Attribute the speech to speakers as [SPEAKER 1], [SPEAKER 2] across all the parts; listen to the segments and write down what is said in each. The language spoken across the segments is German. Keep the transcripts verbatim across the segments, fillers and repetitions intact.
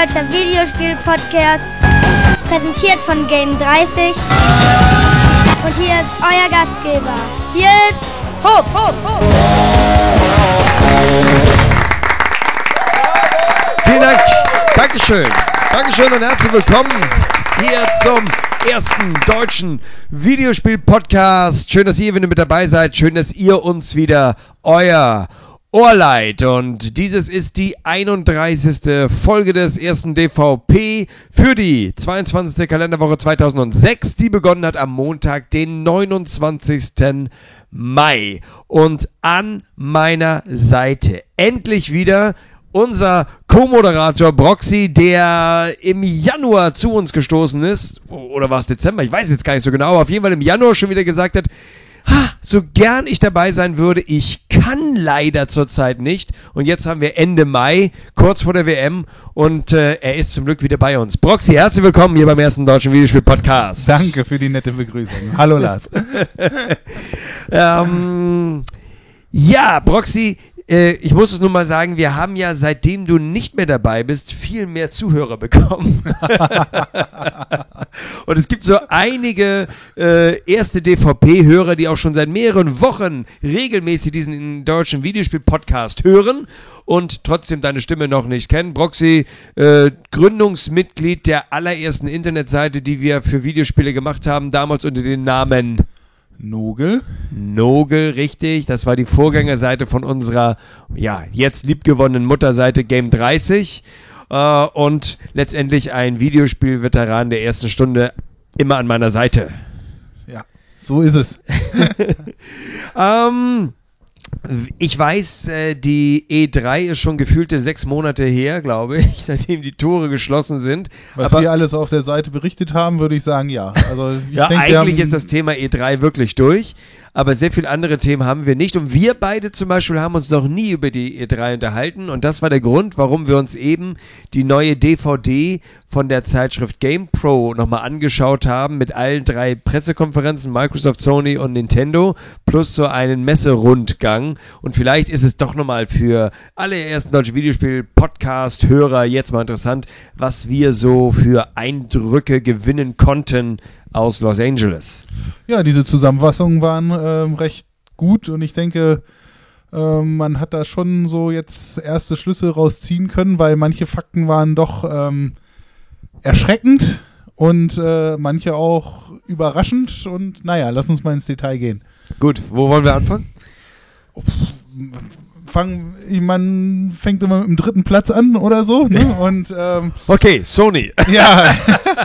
[SPEAKER 1] Deutscher Videospiel-Podcast, präsentiert von Game dreißig. Und hier ist euer Gastgeber. Hier ist Hopp, Hopp, Hopp.
[SPEAKER 2] Vielen Dank. Dankeschön. Dankeschön und herzlich willkommen hier zum ersten deutschen Videospiel-Podcast. Schön, dass ihr wieder mit dabei seid. Schön, dass ihr uns wieder euer Ohr leiht. Und dieses ist die einunddreißigste Folge des ersten D V P für die zweiundzwanzigste Kalenderwoche zweitausendsechs, die begonnen hat am Montag, den neunundzwanzigsten Mai. Und an meiner Seite endlich wieder unser Co-Moderator Broxy, der im Januar zu uns gestoßen ist, oder war es Dezember, ich weiß jetzt gar nicht so genau, aber auf jeden Fall im Januar schon wieder gesagt hat, ha, so gern ich dabei sein würde, ich kann leider zurzeit nicht. Und jetzt haben wir Ende Mai, kurz vor der W M, und äh, er ist zum Glück wieder bei uns. Broxy, herzlich willkommen hier beim ersten deutschen Videospiel-Podcast.
[SPEAKER 3] Danke für die nette Begrüßung. Hallo Lars.
[SPEAKER 2] ähm, ja, Broxy, ich muss es nur mal sagen, wir haben ja, seitdem du nicht mehr dabei bist, viel mehr Zuhörer bekommen. Und es gibt so einige äh, erste D V P-Hörer, die auch schon seit mehreren Wochen regelmäßig diesen deutschen Videospiel-Podcast hören und trotzdem deine Stimme noch nicht kennen. Broxy, äh, Gründungsmitglied der allerersten Internetseite, die wir für Videospiele gemacht haben, damals unter dem Namen
[SPEAKER 3] Nogel.
[SPEAKER 2] Nogel, richtig. Das war die Vorgängerseite von unserer, ja, jetzt liebgewonnenen Mutterseite Game dreißig. Äh, und letztendlich ein Videospiel-Veteran der ersten Stunde, immer an meiner Seite.
[SPEAKER 3] Ja, so ist es.
[SPEAKER 2] ähm... Ich weiß, äh, die E drei ist schon gefühlte sechs Monate her, glaube ich, seitdem die Tore geschlossen sind.
[SPEAKER 3] Was
[SPEAKER 2] Aber
[SPEAKER 3] wir alles auf der Seite berichtet haben, würde ich sagen, ja. Also ich
[SPEAKER 2] ja,
[SPEAKER 3] denk,
[SPEAKER 2] eigentlich
[SPEAKER 3] haben,
[SPEAKER 2] ist das Thema E drei wirklich durch, aber sehr viele andere Themen haben wir nicht. Und wir beide zum Beispiel haben uns noch nie über die E drei unterhalten. Und das war der Grund, warum wir uns eben die neue D V D von der Zeitschrift GamePro nochmal angeschaut haben, mit allen drei Pressekonferenzen, Microsoft, Sony und Nintendo, plus so einen Messerundgang. Und vielleicht ist es doch nochmal für alle ersten deutschen Videospiel-Podcast-Hörer jetzt mal interessant, was wir so für Eindrücke gewinnen konnten aus Los Angeles.
[SPEAKER 3] Ja, diese Zusammenfassungen waren äh, recht gut und ich denke, äh, man hat da schon so jetzt erste Schlüsse rausziehen können, weil manche Fakten waren doch ähm, erschreckend und äh, manche auch überraschend und naja, lass uns mal ins Detail gehen.
[SPEAKER 2] Gut, wo wollen wir anfangen?
[SPEAKER 3] Fang, man fängt immer mit dem dritten Platz an oder so, ne? Und ähm,
[SPEAKER 2] okay, Sony.
[SPEAKER 3] Ja,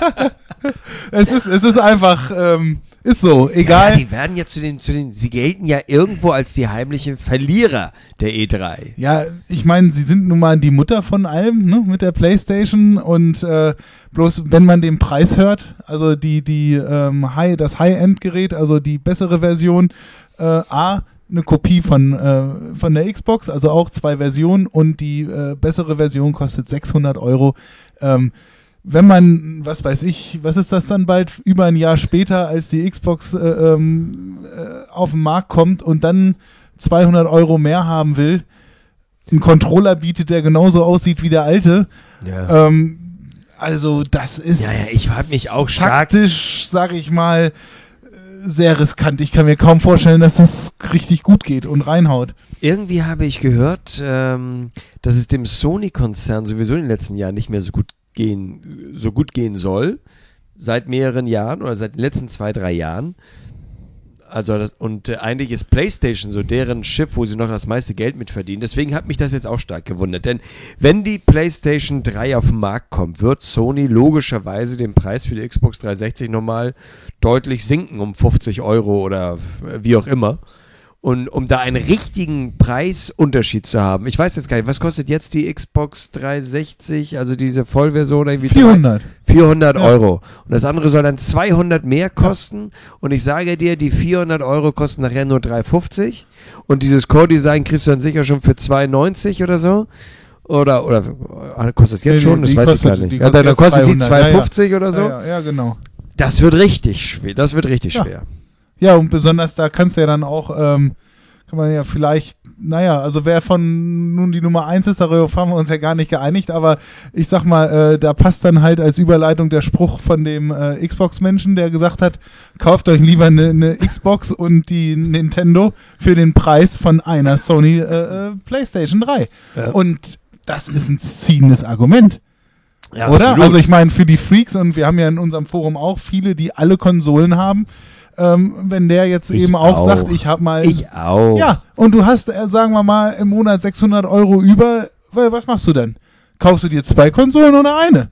[SPEAKER 3] es ist es ist einfach ähm, ist so, egal.
[SPEAKER 2] Ja, die werden ja zu den zu den sie gelten ja irgendwo als die heimlichen Verlierer der E drei.
[SPEAKER 3] Ja, ich meine, sie sind nun mal die Mutter von allem, ne? Mit der PlayStation und äh, bloß wenn man den Preis hört, also die die ähm, High das High-End-Gerät, also die bessere Version, äh, A eine Kopie von, äh, von der Xbox, also auch zwei Versionen und die äh, bessere Version kostet sechshundert Euro. Ähm, wenn man, was weiß ich, was ist das dann bald, über ein Jahr später, als die Xbox äh, ähm, äh, auf den Markt kommt und dann zweihundert Euro mehr haben will, einen Controller bietet, der genauso aussieht wie der alte.
[SPEAKER 2] Ja.
[SPEAKER 3] Ähm, also das ist
[SPEAKER 2] ja, ja, ich habe mich auch stark
[SPEAKER 3] taktisch, sag ich mal, sehr riskant. Ich kann mir kaum vorstellen, dass das richtig gut geht und reinhaut.
[SPEAKER 2] Irgendwie habe ich gehört, ähm, dass es dem Sony-Konzern sowieso in den letzten Jahren nicht mehr so gut gehen, so gut gehen soll. Seit mehreren Jahren oder seit den letzten zwei, drei Jahren. Also das, und äh, eigentlich ist PlayStation so deren Schiff, wo sie noch das meiste Geld mit verdienen. Deswegen hat mich das jetzt auch stark gewundert. Denn wenn die PlayStation drei auf den Markt kommt, wird Sony logischerweise den Preis für die Xbox dreihundertsechzig nochmal deutlich sinken um fünfzig Euro oder wie auch immer. Und um da einen richtigen Preisunterschied zu haben, ich weiß jetzt gar nicht, was kostet jetzt die Xbox dreihundertsechzig, also diese Vollversion? Irgendwie
[SPEAKER 3] vierhundert.
[SPEAKER 2] vierhundert
[SPEAKER 3] ja.
[SPEAKER 2] Euro. Und das andere soll dann zweihundert mehr kosten. Ja. Und ich sage dir, die vierhundert Euro kosten nachher nur dreihundertfünfzig. Und dieses Core-Design kriegst du dann sicher schon für zweihundertneunzig oder so. Oder, oder kostet es jetzt schon? Das weiß ich gar nicht. Ja, dann kostet die zweihundertfünfzig
[SPEAKER 3] ja, ja.
[SPEAKER 2] oder so.
[SPEAKER 3] Ja, ja, ja, genau.
[SPEAKER 2] Das wird richtig schwer. Das wird richtig
[SPEAKER 3] ja.
[SPEAKER 2] schwer.
[SPEAKER 3] Ja, und besonders da kannst du ja dann auch, ähm, kann man ja vielleicht naja, also wer von nun die Nummer eins ist, darüber haben wir uns ja gar nicht geeinigt, aber ich sag mal, äh, da passt dann halt als Überleitung der Spruch von dem äh, Xbox-Menschen, der gesagt hat, kauft euch lieber eine ne Xbox und die Nintendo für den Preis von einer Sony äh, äh, PlayStation drei. Ja. Und das ist ein ziehendes Argument. Ja, oder? Absolut. Also ich meine, für die Freaks, und wir haben ja in unserem Forum auch viele, die alle Konsolen haben, Ähm, wenn der jetzt ich eben auch, auch sagt, ich habe mal...
[SPEAKER 2] Ich auch.
[SPEAKER 3] Ja, und du hast, äh, sagen wir mal, im Monat sechshundert Euro über, weil, was machst du denn? Kaufst du dir zwei Konsolen oder eine?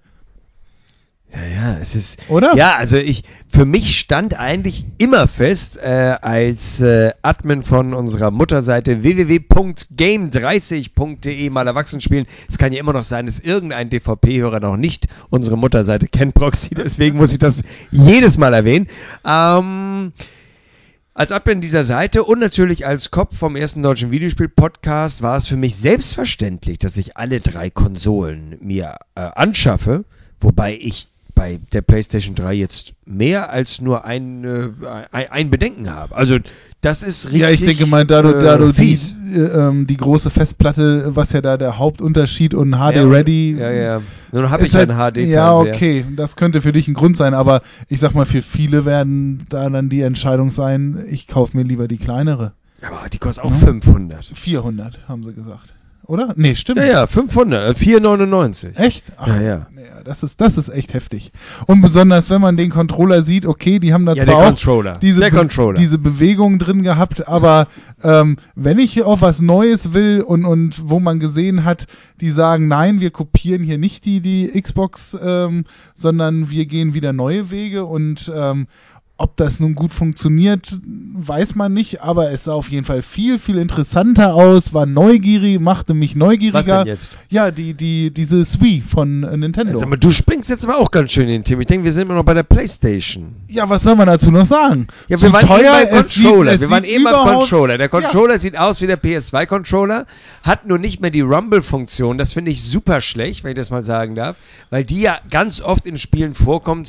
[SPEAKER 2] Ja, ja, es ist...
[SPEAKER 3] Oder?
[SPEAKER 2] Ja, also ich, für mich stand eigentlich immer fest, äh, als äh, Admin von unserer Mutterseite w w w punkt game dreißig punkt de mal erwachsen spielen. Es kann ja immer noch sein, dass irgendein D V P-Hörer noch nicht unsere Mutterseite kennt, Proxy, deswegen muss ich das jedes Mal erwähnen. Ähm... Als Admin dieser Seite und natürlich als Kopf vom ersten deutschen Videospiel-Podcast war es für mich selbstverständlich, dass ich alle drei Konsolen mir äh, anschaffe, wobei ich bei der PlayStation drei jetzt mehr als nur ein, äh, ein, ein Bedenken habe. Also das ist richtig.
[SPEAKER 3] Ja, ich denke mal, da du,
[SPEAKER 2] äh,
[SPEAKER 3] da du die, äh, ähm, die große Festplatte, was ja da der Hauptunterschied und H D-Ready.
[SPEAKER 2] Ja, ja, ja. Nun habe ich halt, einen H D-Fernseher.
[SPEAKER 3] Ja, okay, das könnte für dich ein Grund sein, aber ich sag mal, für viele werden da dann die Entscheidung sein, ich kaufe mir lieber die kleinere.
[SPEAKER 2] Aber die kostet auch ja. fünfhundert.
[SPEAKER 3] vierhundert, haben sie gesagt. Oder? Nee, stimmt.
[SPEAKER 2] Ja, ja, fünfhundert, vier neunundneunzig.
[SPEAKER 3] Echt? Ach,
[SPEAKER 2] ja, ja.
[SPEAKER 3] Nee, das ist, das ist echt heftig. Und besonders, wenn man den Controller sieht, okay, die haben da
[SPEAKER 2] ja,
[SPEAKER 3] zwar auch
[SPEAKER 2] Controller.
[SPEAKER 3] Diese,
[SPEAKER 2] der
[SPEAKER 3] Be-
[SPEAKER 2] Controller.
[SPEAKER 3] diese Bewegung drin gehabt, aber ähm, wenn ich auf was Neues will und, und wo man gesehen hat, die sagen, nein, wir kopieren hier nicht die, die Xbox, ähm, sondern wir gehen wieder neue Wege und ähm, ob das nun gut funktioniert, weiß man nicht, aber es sah auf jeden Fall viel, viel interessanter aus, war neugierig, machte mich neugieriger.
[SPEAKER 2] Was denn jetzt?
[SPEAKER 3] Ja, die, die, diese Wii von äh, Nintendo.
[SPEAKER 2] Jetzt, aber du springst jetzt aber auch ganz schön in den Thema. Ich denke, wir sind immer noch bei der PlayStation.
[SPEAKER 3] Ja, was soll man dazu noch sagen?
[SPEAKER 2] Ja, wir waren
[SPEAKER 3] teuer,
[SPEAKER 2] eben beim Controller.
[SPEAKER 3] Sieht,
[SPEAKER 2] wir waren eben beim Controller. Der Controller
[SPEAKER 3] ja.
[SPEAKER 2] sieht aus wie der P S zwei Controller, hat nur nicht mehr die Rumble-Funktion. Das finde ich super schlecht, wenn ich das mal sagen darf, weil die ja ganz oft in Spielen vorkommt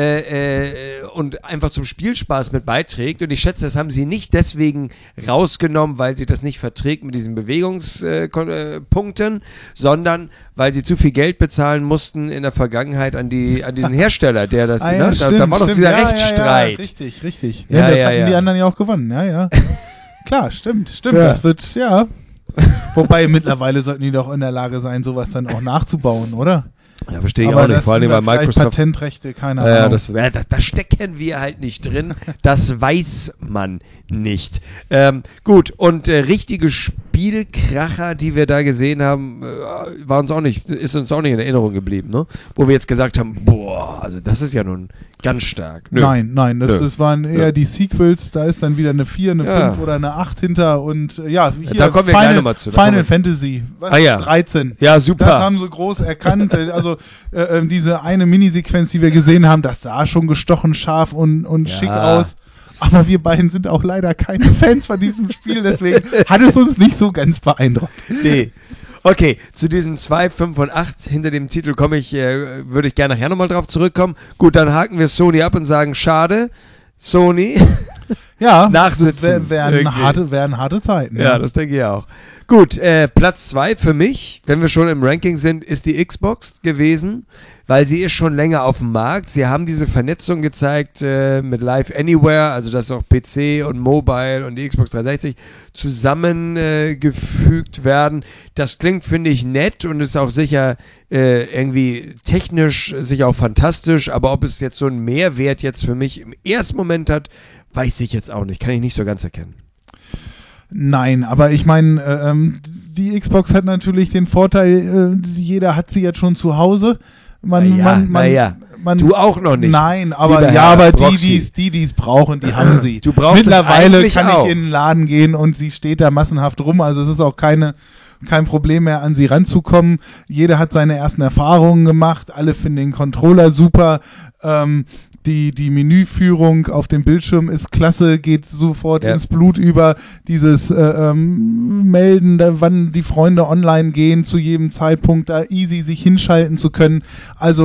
[SPEAKER 2] äh, äh, und einfach zum Spielspaß mit beiträgt. Und ich schätze, das haben sie nicht deswegen rausgenommen, weil sie das nicht verträgt mit diesen Bewegungspunkten, äh, sondern weil sie zu viel Geld bezahlen mussten in der Vergangenheit an, die, an diesen Hersteller, der das,
[SPEAKER 3] ah,
[SPEAKER 2] ne?
[SPEAKER 3] ja,
[SPEAKER 2] da,
[SPEAKER 3] stimmt,
[SPEAKER 2] da war doch
[SPEAKER 3] stimmt.
[SPEAKER 2] dieser
[SPEAKER 3] ja,
[SPEAKER 2] Rechtsstreit.
[SPEAKER 3] Ja, ja, richtig, richtig.
[SPEAKER 2] Ja,
[SPEAKER 3] ja, das
[SPEAKER 2] ja,
[SPEAKER 3] hatten
[SPEAKER 2] ja.
[SPEAKER 3] die anderen ja auch gewonnen. Ja, ja. Klar, stimmt, stimmt.
[SPEAKER 2] Ja.
[SPEAKER 3] Das wird, ja. Wobei mittlerweile sollten die doch in der Lage sein, sowas dann auch nachzubauen, oder?
[SPEAKER 2] Ja, verstehe ich
[SPEAKER 3] aber
[SPEAKER 2] auch nicht, vor allem bei Microsoft.
[SPEAKER 3] Patentrechte, keine
[SPEAKER 2] ja,
[SPEAKER 3] Ahnung.
[SPEAKER 2] Das, ja, da, da stecken wir halt nicht drin, das weiß man nicht. Ähm, gut, und äh, richtige Spielkracher, die wir da gesehen haben, äh, war uns auch nicht, ist uns auch nicht in Erinnerung geblieben, ne? Wo wir jetzt gesagt haben, boah, also das ist ja nun ganz stark. Nö.
[SPEAKER 3] Nein, nein, das,
[SPEAKER 2] Nö.
[SPEAKER 3] das waren eher
[SPEAKER 2] Nö.
[SPEAKER 3] die Sequels, da ist dann wieder eine vier, eine
[SPEAKER 2] Ja.
[SPEAKER 3] fünf oder eine acht hinter und äh, ja, hier
[SPEAKER 2] Da kommen wir
[SPEAKER 3] Final,
[SPEAKER 2] gleich nochmal zu. Da
[SPEAKER 3] Final
[SPEAKER 2] kommen
[SPEAKER 3] Fantasy, was,
[SPEAKER 2] Ah, ja.
[SPEAKER 3] dreizehn.
[SPEAKER 2] Ja, super.
[SPEAKER 3] Das haben sie groß erkannt. Also äh, äh, diese eine Minisequenz, die wir gesehen haben, das sah schon gestochen scharf und, und
[SPEAKER 2] Ja.
[SPEAKER 3] schick aus. Aber wir beiden sind auch leider keine Fans von diesem Spiel, deswegen hat es uns nicht so ganz beeindruckt.
[SPEAKER 2] Nee. Okay, zu diesen zwei, fünf und acht hinter dem Titel komme ich, äh, würde ich gerne nachher nochmal drauf zurückkommen. Gut, dann haken wir Sony ab und sagen, schade, Sony.
[SPEAKER 3] Ja,
[SPEAKER 2] Nachsitzen.
[SPEAKER 3] wären
[SPEAKER 2] Irgendwie.
[SPEAKER 3] harte, wären harte Zeiten.
[SPEAKER 2] Ja, das denke ich auch. Gut, äh, Platz zwei für mich, wenn wir schon im Ranking sind, ist die Xbox gewesen, weil sie ist schon länger auf dem Markt. Sie haben diese Vernetzung gezeigt äh, mit Live Anywhere, also dass auch P C und Mobile und die Xbox dreihundertsechzig zusammengefügt äh, werden. Das klingt, finde ich, nett und ist auch sicher äh, irgendwie technisch sicher auch fantastisch, aber ob es jetzt so einen Mehrwert jetzt für mich im ersten Moment hat, weiß ich jetzt auch nicht, kann ich nicht so ganz erkennen.
[SPEAKER 3] Nein, aber ich meine, äh, ähm, die Xbox hat natürlich den Vorteil, äh, jeder hat sie jetzt schon zu Hause. Man,
[SPEAKER 2] Na ja,
[SPEAKER 3] man, man,
[SPEAKER 2] na ja.
[SPEAKER 3] man,
[SPEAKER 2] Du auch noch nicht.
[SPEAKER 3] Nein, aber
[SPEAKER 2] Lieber
[SPEAKER 3] ja,
[SPEAKER 2] Herr
[SPEAKER 3] aber die,
[SPEAKER 2] Proxy.
[SPEAKER 3] die die es brauchen, die haben sie.
[SPEAKER 2] Du brauchst es
[SPEAKER 3] Mittlerweile
[SPEAKER 2] eigentlich
[SPEAKER 3] kann
[SPEAKER 2] auch.
[SPEAKER 3] ich in den Laden gehen und sie steht da massenhaft rum. Also es ist auch keine kein Problem mehr, an sie ranzukommen. Jeder hat seine ersten Erfahrungen gemacht. Alle finden den Controller super. Ähm, Die, die Menüführung auf dem Bildschirm ist klasse, geht sofort
[SPEAKER 2] Ja.
[SPEAKER 3] ins Blut über. Dieses äh, ähm, Melden, da, wann die Freunde online gehen, zu jedem Zeitpunkt da easy sich hinschalten zu können. Also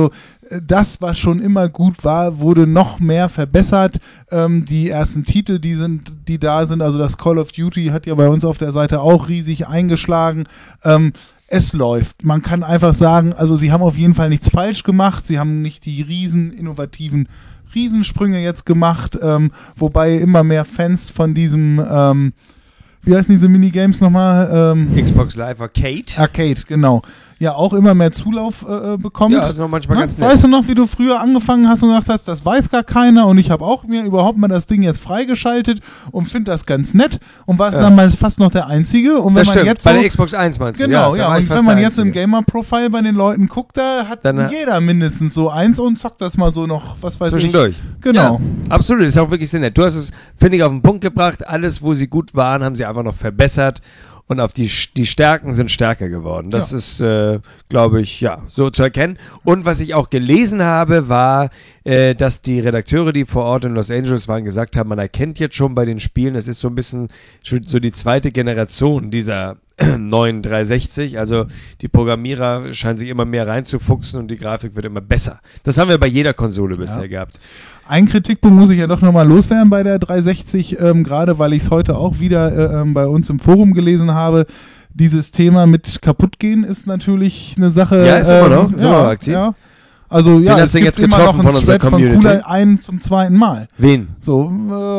[SPEAKER 3] das, was schon immer gut war, wurde noch mehr verbessert. Ähm, die ersten Titel, die sind, die da sind, also das Call of Duty hat ja bei uns auf der Seite auch riesig eingeschlagen. Ähm, es läuft. Man kann einfach sagen, also sie haben auf jeden Fall nichts falsch gemacht. Sie haben nicht die riesen innovativen Riesensprünge jetzt gemacht, ähm, wobei immer mehr Fans von diesem, ähm, wie heißen diese Minigames nochmal? Ähm,
[SPEAKER 2] Xbox Live Arcade.
[SPEAKER 3] Arcade, genau. Ja, auch immer mehr Zulauf äh, bekommt.
[SPEAKER 2] Ja, das ist noch manchmal
[SPEAKER 3] Na,
[SPEAKER 2] ganz nett.
[SPEAKER 3] Weißt du noch, wie du früher angefangen hast und gesagt hast, das weiß gar keiner und ich habe auch mir überhaupt mal das Ding jetzt freigeschaltet und finde das ganz nett und warst
[SPEAKER 2] Ja.
[SPEAKER 3] dann mal fast noch der Einzige. Und wenn
[SPEAKER 2] Das
[SPEAKER 3] man
[SPEAKER 2] stimmt,
[SPEAKER 3] jetzt
[SPEAKER 2] bei
[SPEAKER 3] so,
[SPEAKER 2] der Xbox eins meinst du?
[SPEAKER 3] Genau,
[SPEAKER 2] da
[SPEAKER 3] ja.
[SPEAKER 2] war ich
[SPEAKER 3] Und
[SPEAKER 2] fast
[SPEAKER 3] wenn man
[SPEAKER 2] der
[SPEAKER 3] jetzt im
[SPEAKER 2] Einzige.
[SPEAKER 3] Gamer-Profile bei den Leuten guckt, da hat
[SPEAKER 2] Dann,
[SPEAKER 3] jeder mindestens so eins und zockt das mal so noch, was weiß
[SPEAKER 2] Zwischendurch.
[SPEAKER 3] ich. Genau.
[SPEAKER 2] Ja, absolut, ist auch wirklich sehr nett. Du hast es, finde ich, auf den Punkt gebracht. Alles, wo sie gut waren, haben sie einfach noch verbessert. Und auf die, die Stärken sind stärker geworden. Das
[SPEAKER 3] Ja.
[SPEAKER 2] ist, äh, glaube ich, ja, so zu erkennen. Und was ich auch gelesen habe, war, äh, dass die Redakteure, die vor Ort in Los Angeles waren, gesagt haben, man erkennt jetzt schon bei den Spielen, es ist so ein bisschen schon so die zweite Generation dieser neuen dreihundertsechzig. Also die Programmierer scheinen sich immer mehr reinzufuchsen und die Grafik wird immer besser. Das haben wir bei jeder Konsole bisher gehabt.
[SPEAKER 3] Ein Kritikpunkt muss ich ja doch nochmal loswerden bei der dreihundertsechzig, ähm, gerade weil ich es heute auch wieder äh, ähm, bei uns im Forum gelesen habe. Dieses Thema mit kaputtgehen ist natürlich eine Sache.
[SPEAKER 2] Ja, ist immer
[SPEAKER 3] ähm,
[SPEAKER 2] noch, ist
[SPEAKER 3] ja,
[SPEAKER 2] immer noch aktiv.
[SPEAKER 3] Ja. Also ja,
[SPEAKER 2] Wen
[SPEAKER 3] es
[SPEAKER 2] hat's denn
[SPEAKER 3] gibt
[SPEAKER 2] jetzt
[SPEAKER 3] immer
[SPEAKER 2] getroffen
[SPEAKER 3] noch einen
[SPEAKER 2] von unserer
[SPEAKER 3] Thread
[SPEAKER 2] Community?
[SPEAKER 3] von Kula ein zum zweiten Mal.
[SPEAKER 2] Wen?
[SPEAKER 3] So,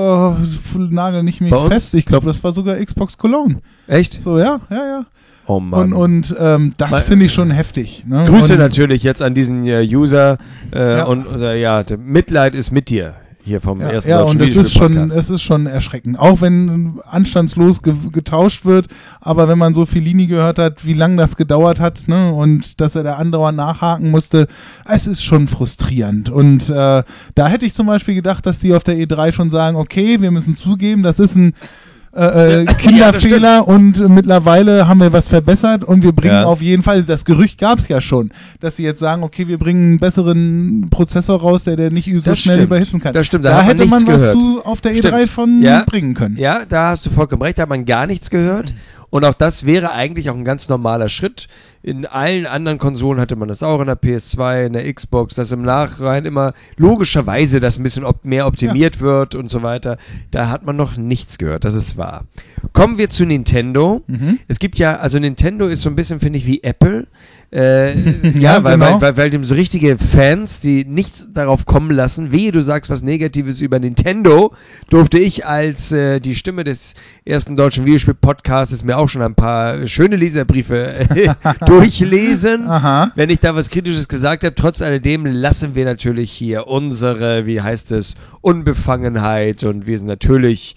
[SPEAKER 3] äh, nagel nicht mich
[SPEAKER 2] Bei uns?
[SPEAKER 3] fest. Ich glaube, das war sogar Xbox Cologne.
[SPEAKER 2] Echt?
[SPEAKER 3] So, ja, ja, ja.
[SPEAKER 2] Oh Mann.
[SPEAKER 3] Und, und ähm, das
[SPEAKER 2] Mal-
[SPEAKER 3] finde ich schon heftig. Ne?
[SPEAKER 2] Grüße
[SPEAKER 3] und,
[SPEAKER 2] natürlich jetzt an diesen äh, User äh,
[SPEAKER 3] Ja.
[SPEAKER 2] und oder, ja, der Mitleid ist mit dir hier vom
[SPEAKER 3] Ja,
[SPEAKER 2] ersten
[SPEAKER 3] ja
[SPEAKER 2] deutschen
[SPEAKER 3] und es ist, schon,
[SPEAKER 2] Videospiel-Podcast.
[SPEAKER 3] es ist schon erschreckend. Auch wenn anstandslos ge getauscht wird, aber wenn man so Fellini gehört hat, wie lange das gedauert hat, ne, und dass er da andauernd nachhaken musste, es ist schon frustrierend. Und äh, da hätte ich zum Beispiel gedacht, dass die auf der E drei schon sagen, okay, wir müssen zugeben, das ist ein äh,
[SPEAKER 2] Ja.
[SPEAKER 3] Kinderfehler
[SPEAKER 2] Ja, das
[SPEAKER 3] und mittlerweile haben wir was verbessert und wir bringen
[SPEAKER 2] Ja.
[SPEAKER 3] auf jeden Fall, das Gerücht gab es ja schon, dass sie jetzt sagen, okay, wir bringen einen besseren Prozessor raus, der, der nicht so
[SPEAKER 2] Das
[SPEAKER 3] schnell
[SPEAKER 2] stimmt.
[SPEAKER 3] überhitzen kann.
[SPEAKER 2] Das stimmt, da
[SPEAKER 3] da
[SPEAKER 2] hat man
[SPEAKER 3] hätte man
[SPEAKER 2] nichts
[SPEAKER 3] was
[SPEAKER 2] gehört.
[SPEAKER 3] zu auf der E drei
[SPEAKER 2] Stimmt.
[SPEAKER 3] von
[SPEAKER 2] Ja.
[SPEAKER 3] bringen können.
[SPEAKER 2] Ja, da hast du vollkommen recht, da hat man gar nichts gehört. Und auch das wäre eigentlich auch ein ganz normaler Schritt. In allen anderen Konsolen hatte man das auch, in der P S zwei, in der Xbox, dass im Nachhinein immer logischerweise das ein bisschen op mehr optimiert wird und so weiter. Da hat man noch nichts gehört, das ist wahr. Kommen wir zu Nintendo.
[SPEAKER 3] Mhm.
[SPEAKER 2] Es gibt ja, also Nintendo ist so ein bisschen, finde ich, wie Apple. Äh, ja,
[SPEAKER 3] Ja,
[SPEAKER 2] weil,
[SPEAKER 3] genau.
[SPEAKER 2] weil, weil, weil dem so richtige Fans, die nichts darauf kommen lassen, wehe, du sagst was Negatives über Nintendo, durfte ich als äh, die Stimme des ersten deutschen Videospiel-Podcasts mir auch schon ein paar schöne Leserbriefe äh, durchlesen.
[SPEAKER 3] Aha.
[SPEAKER 2] Wenn ich da was Kritisches gesagt habe, trotz alledem lassen wir natürlich hier unsere, wie heißt es, Unbefangenheit und wir sind natürlich,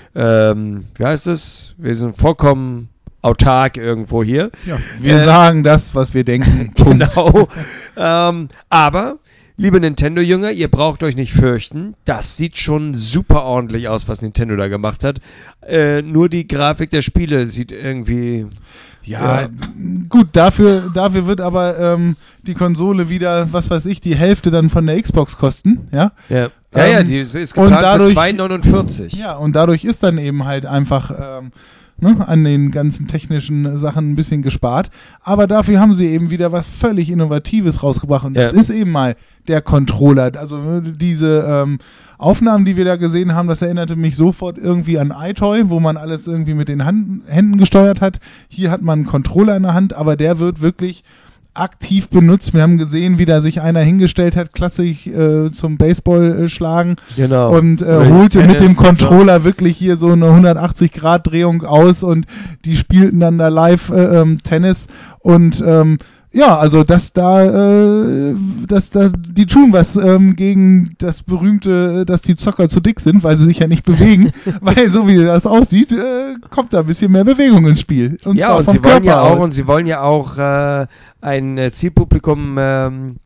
[SPEAKER 2] ähm, wie heißt es, wir sind vollkommen autark irgendwo hier.
[SPEAKER 3] Ja, wir
[SPEAKER 2] Äh,
[SPEAKER 3] sagen das, was wir denken. Punkt.
[SPEAKER 2] Genau. ähm, aber, liebe Nintendo-Jünger, ihr braucht euch nicht fürchten. Das sieht schon super ordentlich aus, was Nintendo da gemacht hat. Äh, nur die Grafik der Spiele sieht irgendwie...
[SPEAKER 3] Ja,
[SPEAKER 2] Ja.
[SPEAKER 3] gut, dafür, dafür wird aber ähm, die Konsole wieder, was weiß ich, die Hälfte dann von der Xbox kosten, ja.
[SPEAKER 2] Ja, ja, ja
[SPEAKER 3] Ähm,
[SPEAKER 2] die ist ist
[SPEAKER 3] und
[SPEAKER 2] geplant
[SPEAKER 3] dadurch-
[SPEAKER 2] für zwei neunundvierzig.
[SPEAKER 3] Ja, und dadurch ist dann eben halt einfach ähm, ne, an den ganzen technischen Sachen ein bisschen gespart. Aber dafür haben sie eben wieder was völlig Innovatives rausgebracht. Und das
[SPEAKER 2] Ja.
[SPEAKER 3] ist eben mal der Controller. Also äh, diese ähm, Aufnahmen, die wir da gesehen haben, das erinnerte mich sofort irgendwie an iToy, wo man alles irgendwie mit den Hand Händen gesteuert hat. Hier hat man einen Controller in der Hand, aber der wird wirklich aktiv benutzt. Wir haben gesehen, wie da sich einer hingestellt hat, klassisch äh, zum Baseball äh, schlagen
[SPEAKER 2] Genau.
[SPEAKER 3] und äh,
[SPEAKER 2] Oder
[SPEAKER 3] holte
[SPEAKER 2] Tennis
[SPEAKER 3] mit dem
[SPEAKER 2] und so.
[SPEAKER 3] Controller wirklich hier so eine hundertachtzig Grad Drehung aus und die spielten dann da live äh, ähm, Tennis und ähm, ja, also dass da, äh, dass da die tun was ähm, gegen das berühmte, äh, dass die Zocker zu dick sind, weil sie sich ja nicht bewegen, weil so wie das aussieht, äh, kommt da ein bisschen mehr Bewegung ins Spiel. Und
[SPEAKER 2] Ja,
[SPEAKER 3] zwar
[SPEAKER 2] und
[SPEAKER 3] vom
[SPEAKER 2] sie wollen
[SPEAKER 3] Körper
[SPEAKER 2] ja auch,
[SPEAKER 3] aus.
[SPEAKER 2] und sie wollen ja auch äh, ein äh, Zielpublikum ähm,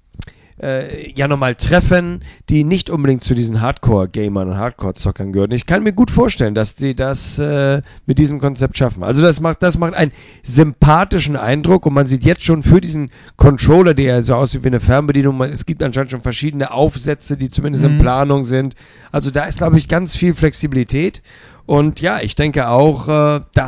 [SPEAKER 2] äh, ja nochmal treffen, die nicht unbedingt zu diesen Hardcore-Gamern und Hardcore-Zockern gehören. Ich kann mir gut vorstellen, dass die das äh, mit diesem Konzept schaffen. Also das macht, das macht einen sympathischen Eindruck und man sieht jetzt schon für diesen Controller, der ja so aussieht wie eine Fernbedienung, man, es gibt anscheinend schon verschiedene Aufsätze, die zumindest
[SPEAKER 3] Mhm.
[SPEAKER 2] in Planung sind. Also da ist, glaube ich, ganz viel Flexibilität. Und ja, ich denke auch, äh, das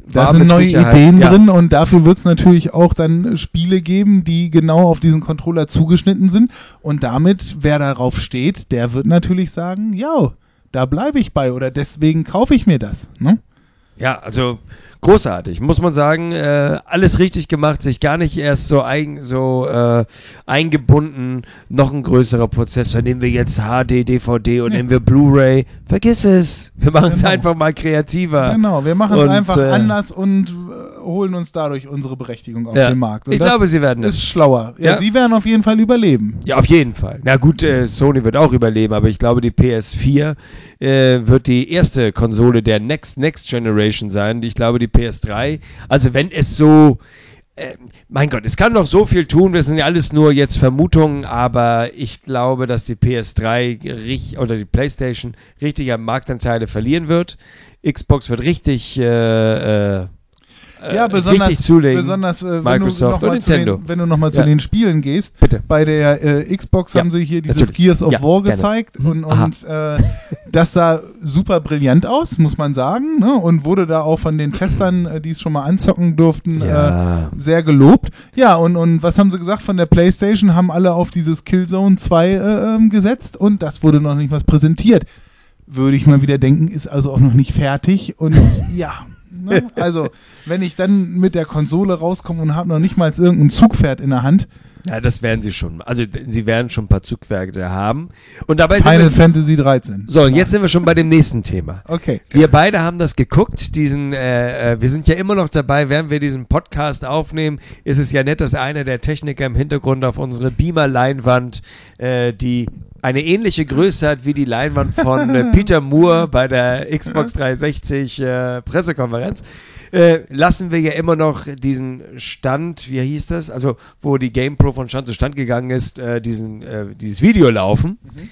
[SPEAKER 3] Da sind neue Ideen ja. drin und dafür wird es natürlich auch dann Spiele geben, die genau auf diesen Controller zugeschnitten sind und damit, wer darauf steht, der wird natürlich sagen, ja, da bleibe ich bei oder deswegen kaufe ich mir das. Ne?
[SPEAKER 2] Ja, also großartig, muss man sagen, äh, alles richtig gemacht, sich gar nicht erst so, ein, so äh, eingebunden, noch ein größerer Prozessor, nehmen wir jetzt H D, D V D und ja. nehmen wir Blu-ray, vergiss es, wir machen es genau. einfach mal kreativer.
[SPEAKER 3] Genau, wir machen es einfach äh, anders und äh, holen uns dadurch unsere Berechtigung auf
[SPEAKER 2] ja.
[SPEAKER 3] den Markt. Und
[SPEAKER 2] ich glaube, sie werden
[SPEAKER 3] es. Ist schlauer. Ja, ja, sie werden auf jeden Fall überleben.
[SPEAKER 2] Ja, auf jeden Fall. Na gut, äh, Sony wird auch überleben, aber ich glaube, die P S vier äh, wird die erste Konsole der Next Next Generation sein. Ich glaube, die P S drei, also wenn es so, äh, mein Gott, es kann noch so viel tun, das sind ja alles nur jetzt Vermutungen, aber ich glaube, dass die P S drei richtig, oder die PlayStation richtig an Marktanteile verlieren wird. Xbox wird richtig äh, äh,
[SPEAKER 3] Ja, besonders,
[SPEAKER 2] richtig zulegen.
[SPEAKER 3] besonders äh,
[SPEAKER 2] Microsoft
[SPEAKER 3] wenn, du
[SPEAKER 2] und Nintendo.
[SPEAKER 3] Den, wenn du nochmal zu
[SPEAKER 2] ja.
[SPEAKER 3] den Spielen gehst,
[SPEAKER 2] Bitte.
[SPEAKER 3] Bei der äh, Xbox
[SPEAKER 2] ja.
[SPEAKER 3] haben sie hier dieses
[SPEAKER 2] Natürlich.
[SPEAKER 3] Gears of
[SPEAKER 2] ja,
[SPEAKER 3] War
[SPEAKER 2] gerne.
[SPEAKER 3] gezeigt und, und äh, das sah super brillant aus, muss man sagen, ne? Und wurde da auch von den Testern, äh, die es schon mal anzocken durften,
[SPEAKER 2] ja.
[SPEAKER 3] äh, sehr gelobt. Ja, und, und was haben sie gesagt von der PlayStation? Haben alle auf dieses Killzone zwei äh, ähm, gesetzt und das wurde noch nicht was präsentiert. Würde ich mal wieder denken, ist also auch noch nicht fertig und ja... Ne? Also, wenn ich dann mit der Konsole rauskomme und habe noch nicht mal irgendein Zugpferd in der Hand.
[SPEAKER 2] Ja, das werden sie schon. Also, sie werden schon ein paar Zugpferde haben. Und dabei
[SPEAKER 3] Final
[SPEAKER 2] sind wir,
[SPEAKER 3] Fantasy dreizehn.
[SPEAKER 2] So, und jetzt sind wir schon bei dem nächsten Thema.
[SPEAKER 3] Okay.
[SPEAKER 2] Wir beide haben das geguckt. Diesen, äh, wir sind ja immer noch dabei, während wir diesen Podcast aufnehmen, ist es ja nett, dass einer der Techniker im Hintergrund auf unsere Beamer-Leinwand, äh, die eine ähnliche Größe hat wie die Leinwand von äh, Peter Moore bei der Xbox dreihundertsechzig äh, Pressekonferenz, äh, lassen wir ja immer noch diesen Stand, wie hieß das, also wo die GamePro von Stand zu Stand gegangen ist, äh, diesen, äh, dieses Video laufen. Mhm.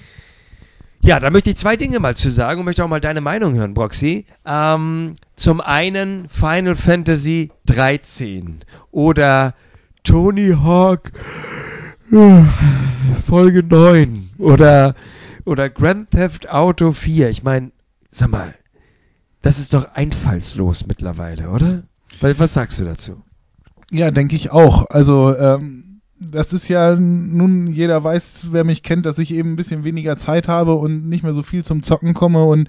[SPEAKER 2] Ja, da möchte ich zwei Dinge mal zu sagen und möchte auch mal deine Meinung hören, Broxy. Ähm, zum einen Final Fantasy dreizehn oder Tony Hawk Folge neun oder, oder Grand Theft Auto vier. Ich meine, sag mal, das ist doch einfallslos mittlerweile, oder? Was sagst du dazu?
[SPEAKER 3] Ja, denke ich auch. Also, ähm, das ist ja nun, jeder weiß, wer mich kennt, dass ich eben ein bisschen weniger Zeit habe und nicht mehr so viel zum Zocken komme und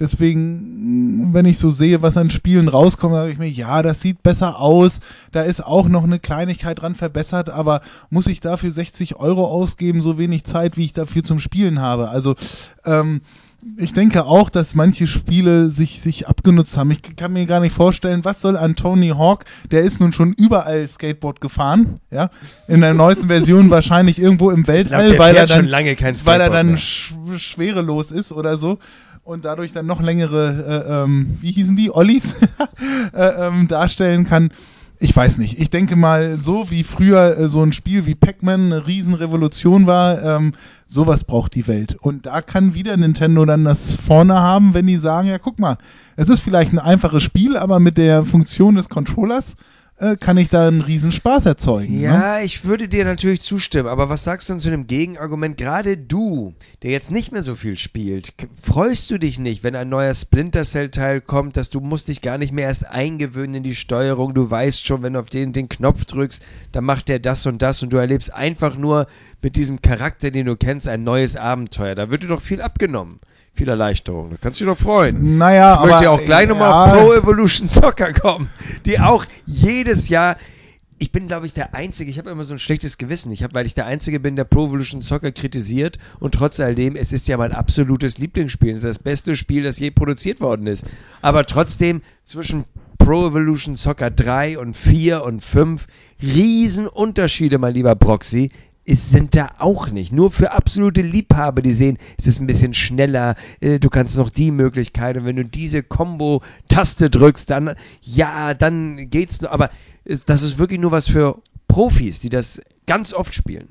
[SPEAKER 3] deswegen, wenn ich so sehe, was an Spielen rauskommt, sage ich mir, ja, das sieht besser aus, da ist auch noch eine Kleinigkeit dran verbessert, aber muss ich dafür sechzig Euro ausgeben, so wenig Zeit, wie ich dafür zum Spielen habe? Also, ähm, ich denke auch, dass manche Spiele sich, sich abgenutzt haben. Ich kann mir gar nicht vorstellen, was soll an Tony Hawk, der ist nun schon überall Skateboard gefahren, ja, in der neuesten Version wahrscheinlich irgendwo im Weltall,
[SPEAKER 2] glaub,
[SPEAKER 3] weil, er dann,
[SPEAKER 2] schon lange kein
[SPEAKER 3] weil er dann sch- schwerelos ist oder so und dadurch dann noch längere, äh, ähm, wie hießen die, Ollis, äh, ähm, darstellen kann. Ich weiß nicht. Ich denke mal, so wie früher äh, so ein Spiel wie Pac-Man eine Riesenrevolution war, ähm, sowas braucht die Welt. Und da kann wieder Nintendo dann das vorne haben, wenn die sagen, ja guck mal, es ist vielleicht ein einfaches Spiel, aber mit der Funktion des Controllers äh, kann ich da einen riesen Spaß erzeugen.
[SPEAKER 2] Ja,
[SPEAKER 3] ne?
[SPEAKER 2] Ich würde dir natürlich zustimmen, aber was sagst du denn zu dem Gegenargument? Gerade du, der jetzt nicht mehr so viel spielt, k- freust du dich nicht, wenn ein neuer Splinter Cell-Teil kommt, dass du musst dich gar nicht mehr erst eingewöhnen in die Steuerung, du weißt schon, wenn du auf den, den Knopf drückst, dann macht der das und das und du erlebst einfach nur mit diesem Charakter, den du kennst, ein neues Abenteuer. Da wird dir doch viel abgenommen. Viel Erleichterung. Da kannst du dich doch freuen.
[SPEAKER 3] Naja,
[SPEAKER 2] ich möchte
[SPEAKER 3] aber,
[SPEAKER 2] ja auch gleich
[SPEAKER 3] ja.
[SPEAKER 2] nochmal auf Pro Evolution Soccer kommen, die auch jedes Jahr, ich bin glaube ich der Einzige, ich habe immer so ein schlechtes Gewissen, ich hab, weil ich der Einzige bin, der Pro Evolution Soccer kritisiert und trotz alledem, es ist ja mein absolutes Lieblingsspiel, es ist das beste Spiel, das je produziert worden ist. Aber trotzdem zwischen Pro Evolution Soccer drei und vier und fünf Riesenunterschiede, mein lieber Broxy. Es sind da auch nicht. Nur für absolute Liebhaber, die sehen, es ist ein bisschen schneller, äh, du kannst noch die Möglichkeit und wenn du diese Combo-Taste drückst, dann, ja, dann geht's noch. Aber es, das ist wirklich nur was für Profis, die das ganz oft spielen.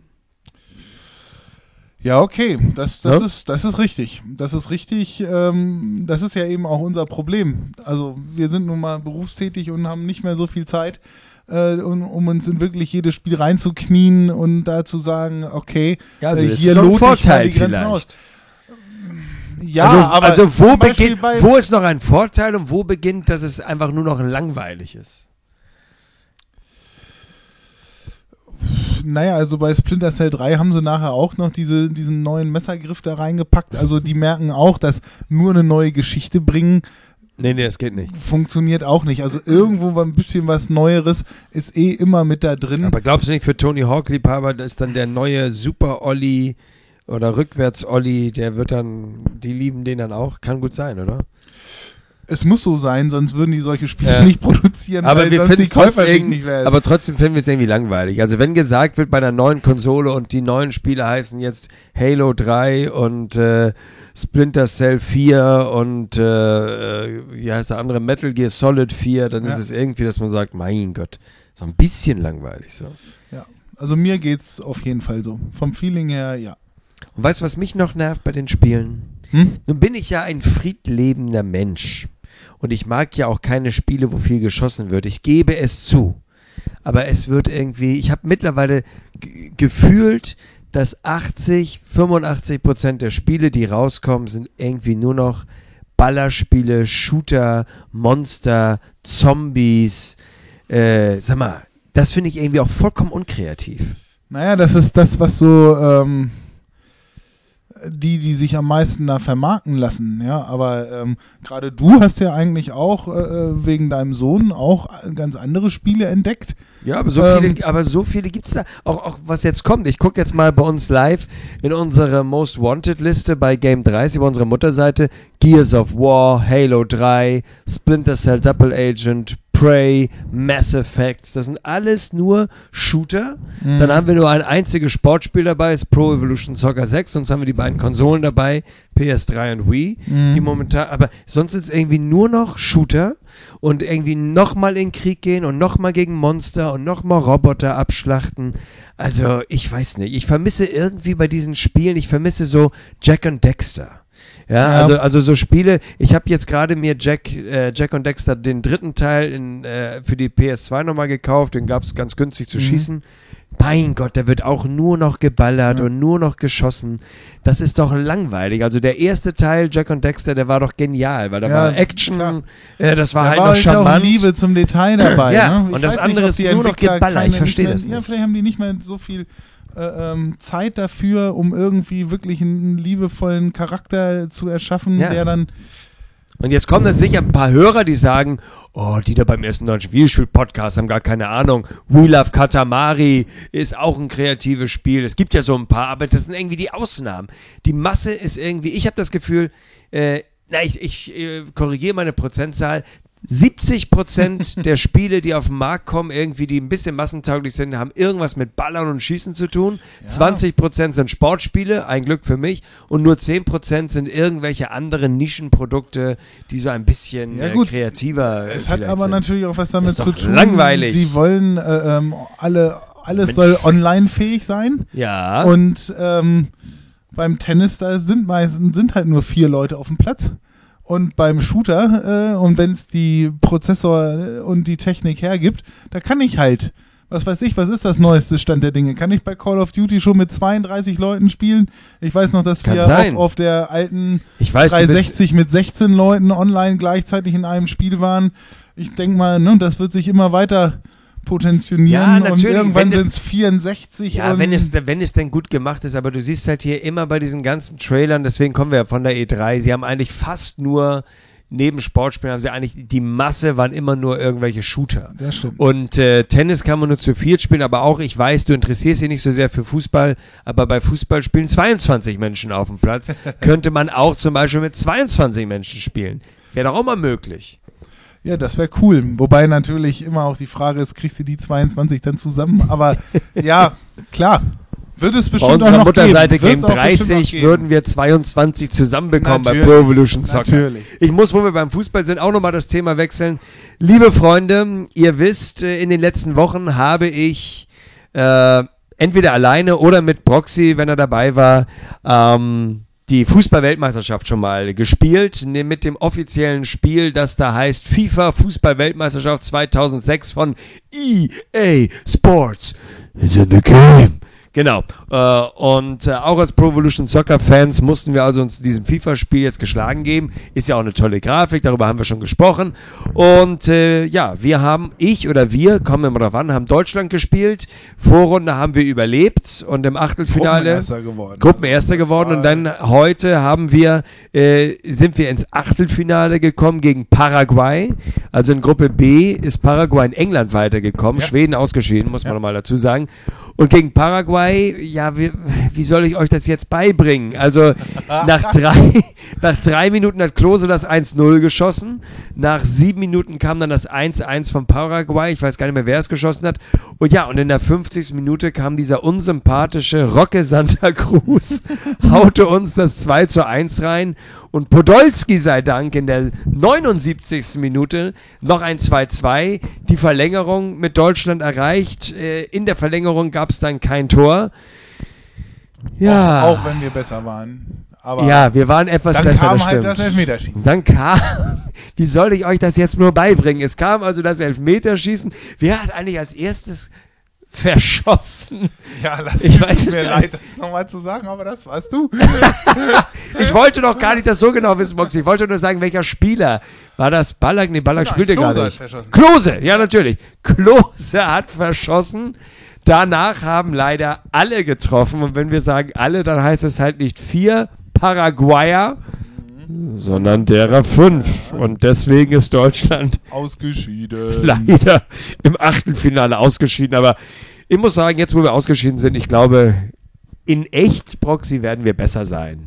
[SPEAKER 3] Ja, okay, das, das,
[SPEAKER 2] ja?
[SPEAKER 3] ist, das ist richtig. Das ist richtig. Ähm, das ist ja eben auch unser Problem. Also wir sind nun mal berufstätig und haben nicht mehr so viel Zeit, äh, um, um uns in wirklich jedes Spiel reinzuknien und da zu sagen, okay,
[SPEAKER 2] ja, also
[SPEAKER 3] äh,
[SPEAKER 2] das
[SPEAKER 3] hier
[SPEAKER 2] ist doch ein
[SPEAKER 3] lote ich mal
[SPEAKER 2] Vorteil
[SPEAKER 3] die Grenzen
[SPEAKER 2] vielleicht.
[SPEAKER 3] aus. Ja,
[SPEAKER 2] also,
[SPEAKER 3] aber
[SPEAKER 2] also wo,
[SPEAKER 3] zum Beispiel
[SPEAKER 2] beginnt,
[SPEAKER 3] bei-
[SPEAKER 2] wo ist noch ein Vorteil und wo beginnt, dass es einfach nur noch langweilig ist?
[SPEAKER 3] Naja, also bei Splinter Cell drei haben sie nachher auch noch diese, diesen neuen Messergriff da reingepackt. Also die merken auch, dass nur eine neue Geschichte bringen
[SPEAKER 2] Nee, nee, das geht nicht.
[SPEAKER 3] funktioniert auch nicht. Also irgendwo ein bisschen was Neueres ist eh immer mit da drin.
[SPEAKER 2] Aber glaubst du nicht, für Tony Hawk-Liebhaber, da ist dann der neue Super-Olli oder Rückwärts-Olli, der wird dann, die lieben den dann auch? Kann gut sein, oder?
[SPEAKER 3] Es muss so sein, sonst würden die solche Spiele
[SPEAKER 2] Ja.
[SPEAKER 3] nicht produzieren,
[SPEAKER 2] Aber
[SPEAKER 3] weil
[SPEAKER 2] wir
[SPEAKER 3] sonst
[SPEAKER 2] finden
[SPEAKER 3] die
[SPEAKER 2] es trotzdem,
[SPEAKER 3] Käuferschicht nicht wäre.
[SPEAKER 2] aber trotzdem finden wir es irgendwie langweilig. Also wenn gesagt wird bei einer neuen Konsole und die neuen Spiele heißen jetzt Halo drei und äh, Splinter Cell vier und äh, wie heißt der andere, Metal Gear Solid vier, dann
[SPEAKER 3] Ja.
[SPEAKER 2] ist es irgendwie, dass man sagt, mein Gott, ist auch ein bisschen langweilig so.
[SPEAKER 3] Ja. Also mir geht's auf jeden Fall so. Vom Feeling her, ja.
[SPEAKER 2] Und weißt du, was mich noch nervt bei den Spielen?
[SPEAKER 3] Hm?
[SPEAKER 2] Nun bin ich ja ein friedlebender Mensch und ich mag ja auch keine Spiele, wo viel geschossen wird. Ich gebe es zu. Aber es wird irgendwie, ich habe mittlerweile g- gefühlt, dass achtzig, fünfundachtzig Prozent der Spiele, die rauskommen, sind irgendwie nur noch Ballerspiele, Shooter, Monster, Zombies. Äh, sag mal, das finde ich irgendwie auch vollkommen unkreativ.
[SPEAKER 3] Naja, das ist das, was so ähm, die, die sich am meisten da vermarkten lassen, ja, aber ähm, gerade du hast ja eigentlich auch äh, wegen deinem Sohn auch ganz andere Spiele entdeckt.
[SPEAKER 2] Ja, aber so
[SPEAKER 3] Ähm,
[SPEAKER 2] viele, aber so viele gibt es da. Auch, auch was jetzt kommt. Ich gucke jetzt mal bei uns live in unsere Most Wanted Liste bei Game dreißig, bei unserer Mutterseite. Gears of War, Halo drei, Splinter Cell Double Agent, Prey, Mass Effects. Das sind alles nur Shooter.
[SPEAKER 3] Mhm.
[SPEAKER 2] Dann haben wir nur ein einziges Sportspiel dabei, ist Pro Evolution Soccer sechs. Sonst haben wir die beiden Konsolen dabei, P S drei und Wii.
[SPEAKER 3] Mhm.
[SPEAKER 2] Die momentan, aber sonst sind es irgendwie nur noch Shooter und irgendwie nochmal in den Krieg gehen und nochmal gegen Monster und nochmal Roboter abschlachten. Also, ich weiß nicht. Ich vermisse irgendwie bei diesen Spielen, ich vermisse so Jack und Dexter. Ja,
[SPEAKER 3] Ja.
[SPEAKER 2] also, also so Spiele, ich habe jetzt gerade mir Jack, äh, Jack und Dexter den dritten Teil in, äh, für die P S zwei nochmal gekauft, den gab es ganz günstig zu
[SPEAKER 3] Mhm.
[SPEAKER 2] schießen. Mein Gott, da wird auch nur noch geballert
[SPEAKER 3] Ja.
[SPEAKER 2] und nur noch geschossen. Das ist doch langweilig. Also der erste Teil, Jack und Dexter, der war doch genial, weil da
[SPEAKER 3] Ja,
[SPEAKER 2] war Action,
[SPEAKER 3] klar.
[SPEAKER 2] äh, das war
[SPEAKER 3] Da
[SPEAKER 2] halt
[SPEAKER 3] war
[SPEAKER 2] noch
[SPEAKER 3] jetzt auch
[SPEAKER 2] charmant.
[SPEAKER 3] Liebe zum Detail dabei.
[SPEAKER 2] Ja,
[SPEAKER 3] ne? Ich
[SPEAKER 2] und das
[SPEAKER 3] weiß
[SPEAKER 2] andere
[SPEAKER 3] ob
[SPEAKER 2] ist
[SPEAKER 3] die
[SPEAKER 2] nur noch
[SPEAKER 3] Entwickler
[SPEAKER 2] Geballer. Ich
[SPEAKER 3] keine-
[SPEAKER 2] verstehe
[SPEAKER 3] nicht
[SPEAKER 2] das
[SPEAKER 3] mehr, Ja,
[SPEAKER 2] nicht.
[SPEAKER 3] vielleicht haben die nicht mehr so viel äh, ähm, Zeit dafür, um irgendwie wirklich einen liebevollen Charakter zu erschaffen,
[SPEAKER 2] Ja.
[SPEAKER 3] der dann
[SPEAKER 2] Und jetzt kommen dann sicher ein paar Hörer, die sagen, oh, die da beim ersten deutschen Videospiel-Podcast haben gar keine Ahnung. We Love Katamari ist auch ein kreatives Spiel. Es gibt ja so ein paar, aber das sind irgendwie die Ausnahmen. Die Masse ist irgendwie, ich habe das Gefühl, äh, na, ich, ich äh, korrigiere meine Prozentzahl, siebzig Prozent der Spiele, die auf den Markt kommen, irgendwie, die ein bisschen massentauglich sind, haben irgendwas mit Ballern und Schießen zu tun.
[SPEAKER 3] Ja.
[SPEAKER 2] zwanzig Prozent sind Sportspiele, ein Glück für mich. Und nur zehn Prozent sind irgendwelche anderen Nischenprodukte, die so ein bisschen
[SPEAKER 3] Ja,
[SPEAKER 2] äh,
[SPEAKER 3] gut.
[SPEAKER 2] kreativer äh,
[SPEAKER 3] Es hat
[SPEAKER 2] vielleicht
[SPEAKER 3] aber
[SPEAKER 2] sind.
[SPEAKER 3] natürlich auch was damit
[SPEAKER 2] Ist
[SPEAKER 3] zu
[SPEAKER 2] doch
[SPEAKER 3] tun.
[SPEAKER 2] langweilig.
[SPEAKER 3] Sie wollen äh, ähm, alle, alles
[SPEAKER 2] Mensch.
[SPEAKER 3] soll online fähig sein.
[SPEAKER 2] Ja.
[SPEAKER 3] Und ähm, beim Tennis, da sind meistens sind halt nur vier Leute auf dem Platz. Und beim Shooter, äh, und wenn es die Prozessor und die Technik hergibt, da kann ich halt, was weiß ich, was ist das neueste Stand der Dinge? Kann ich bei Call of Duty schon mit zweiunddreißig Leuten spielen? Ich weiß noch, dass
[SPEAKER 2] Kann
[SPEAKER 3] wir
[SPEAKER 2] sein.
[SPEAKER 3] auf, auf der alten
[SPEAKER 2] Ich weiß, du bist,
[SPEAKER 3] dreihundertsechzig mit sechzehn Leuten online gleichzeitig in einem Spiel waren. Ich denke mal, ne, das wird sich immer weiter potentionieren
[SPEAKER 2] Ja,
[SPEAKER 3] und
[SPEAKER 2] natürlich,
[SPEAKER 3] irgendwann
[SPEAKER 2] wenn es-
[SPEAKER 3] sind es vierundsechzig.
[SPEAKER 2] ja,
[SPEAKER 3] und
[SPEAKER 2] wenn es, wenn es denn gut gemacht ist, aber du siehst halt hier immer bei diesen ganzen Trailern, deswegen kommen wir ja von der E drei, sie haben eigentlich fast nur, neben Sportspielen haben sie eigentlich, die Masse waren immer nur irgendwelche Shooter.
[SPEAKER 3] Das stimmt.
[SPEAKER 2] Und äh, Tennis kann man nur zu viert spielen, aber auch, ich weiß, du interessierst dich nicht so sehr für Fußball, aber bei Fußball spielen zweiundzwanzig Menschen auf dem Platz. Könnte man auch zum Beispiel mit zweiundzwanzig Menschen spielen. Wäre doch auch mal möglich.
[SPEAKER 3] Ja, das wäre cool. Wobei natürlich immer auch die Frage ist, kriegst du die zweiundzwanzig dann zusammen? Aber ja, klar. Wird es
[SPEAKER 2] Bei
[SPEAKER 3] bestimmt auch
[SPEAKER 2] unserer
[SPEAKER 3] noch
[SPEAKER 2] Mutterseite
[SPEAKER 3] geben.
[SPEAKER 2] Game
[SPEAKER 3] Wird's auch bestimmt noch
[SPEAKER 2] dreißig
[SPEAKER 3] geben.
[SPEAKER 2] würden wir zweiundzwanzig zusammenbekommen bei
[SPEAKER 3] Natürlich.
[SPEAKER 2] Pro Evolution Soccer.
[SPEAKER 3] Natürlich.
[SPEAKER 2] Ich muss, wo wir beim Fußball sind, auch nochmal das Thema wechseln. Liebe Freunde, ihr wisst, äh, in den letzten Wochen habe ich äh, entweder alleine oder mit Proxy, wenn er dabei war, ähm, die Fußball-Weltmeisterschaft schon mal gespielt, ne, mit dem offiziellen Spiel, das da heißt FIFA Fußball-Weltmeisterschaft zweitausendsechs von E A Sports. It's in the game. Genau. Äh, und äh, auch als Pro Evolution Soccer Fans mussten wir also uns in diesem FIFA-Spiel jetzt geschlagen geben. Ist ja auch eine tolle Grafik, darüber haben wir schon gesprochen. Und äh, ja, wir haben, ich oder wir, kommen immer drauf an, haben Deutschland gespielt. Vorrunde haben wir überlebt und im Achtelfinale
[SPEAKER 3] Gruppenerster geworden.
[SPEAKER 2] Gruppenerster geworden. Und dann heute haben wir, äh, sind wir ins Achtelfinale gekommen gegen Paraguay. Also in Gruppe B ist Paraguay in England weitergekommen.
[SPEAKER 3] Ja.
[SPEAKER 2] Schweden ausgeschieden, muss man
[SPEAKER 3] Ja.
[SPEAKER 2] nochmal dazu sagen. Und gegen Paraguay, ja, wie, wie soll ich euch das jetzt beibringen? Also nach drei, nach drei Minuten hat Klose das eins null geschossen. Nach sieben Minuten kam dann das eins eins von Paraguay. Ich weiß gar nicht mehr, wer es geschossen hat. Und ja, und in der fünfzigsten Minute kam dieser unsympathische Roque Santa Cruz, haute uns das zwei zu eins rein. Und Podolski sei Dank in der neunundsiebzigsten Minute noch ein zwei zwei. Die Verlängerung mit Deutschland erreicht. Äh, in der Verlängerung gab es dann kein Tor. Ja.
[SPEAKER 3] Auch, auch wenn wir besser waren. Aber
[SPEAKER 2] ja, wir waren etwas
[SPEAKER 3] dann
[SPEAKER 2] besser,
[SPEAKER 3] kam
[SPEAKER 2] das
[SPEAKER 3] halt
[SPEAKER 2] stimmt.
[SPEAKER 3] das Elfmeterschießen.
[SPEAKER 2] Dann kam, wie soll ich euch das jetzt nur beibringen? Es kam also das Elfmeterschießen. Wer hat eigentlich als erstes verschossen?
[SPEAKER 3] Ja, lass
[SPEAKER 2] Ich
[SPEAKER 3] es
[SPEAKER 2] weiß es
[SPEAKER 3] mir
[SPEAKER 2] gar
[SPEAKER 3] leid, das nochmal zu sagen, aber das warst du.
[SPEAKER 2] Ich wollte doch gar nicht das so genau wissen, Box. Ich wollte nur sagen, welcher Spieler. War das Ballack? Nee, Ballack
[SPEAKER 3] Nein,
[SPEAKER 2] spielte gar
[SPEAKER 3] Klose
[SPEAKER 2] nicht.
[SPEAKER 3] hat verschossen.
[SPEAKER 2] Klose, ja natürlich. Klose hat verschossen. Danach haben leider alle getroffen. Und wenn wir sagen alle, dann heißt es halt nicht vier Paraguayer, sondern derer fünf. Und deswegen ist Deutschland
[SPEAKER 3] Ausgeschieden.
[SPEAKER 2] leider im Achtelfinale ausgeschieden. Aber ich muss sagen, jetzt wo wir ausgeschieden sind, ich glaube, in echt, Proxy, werden wir besser sein.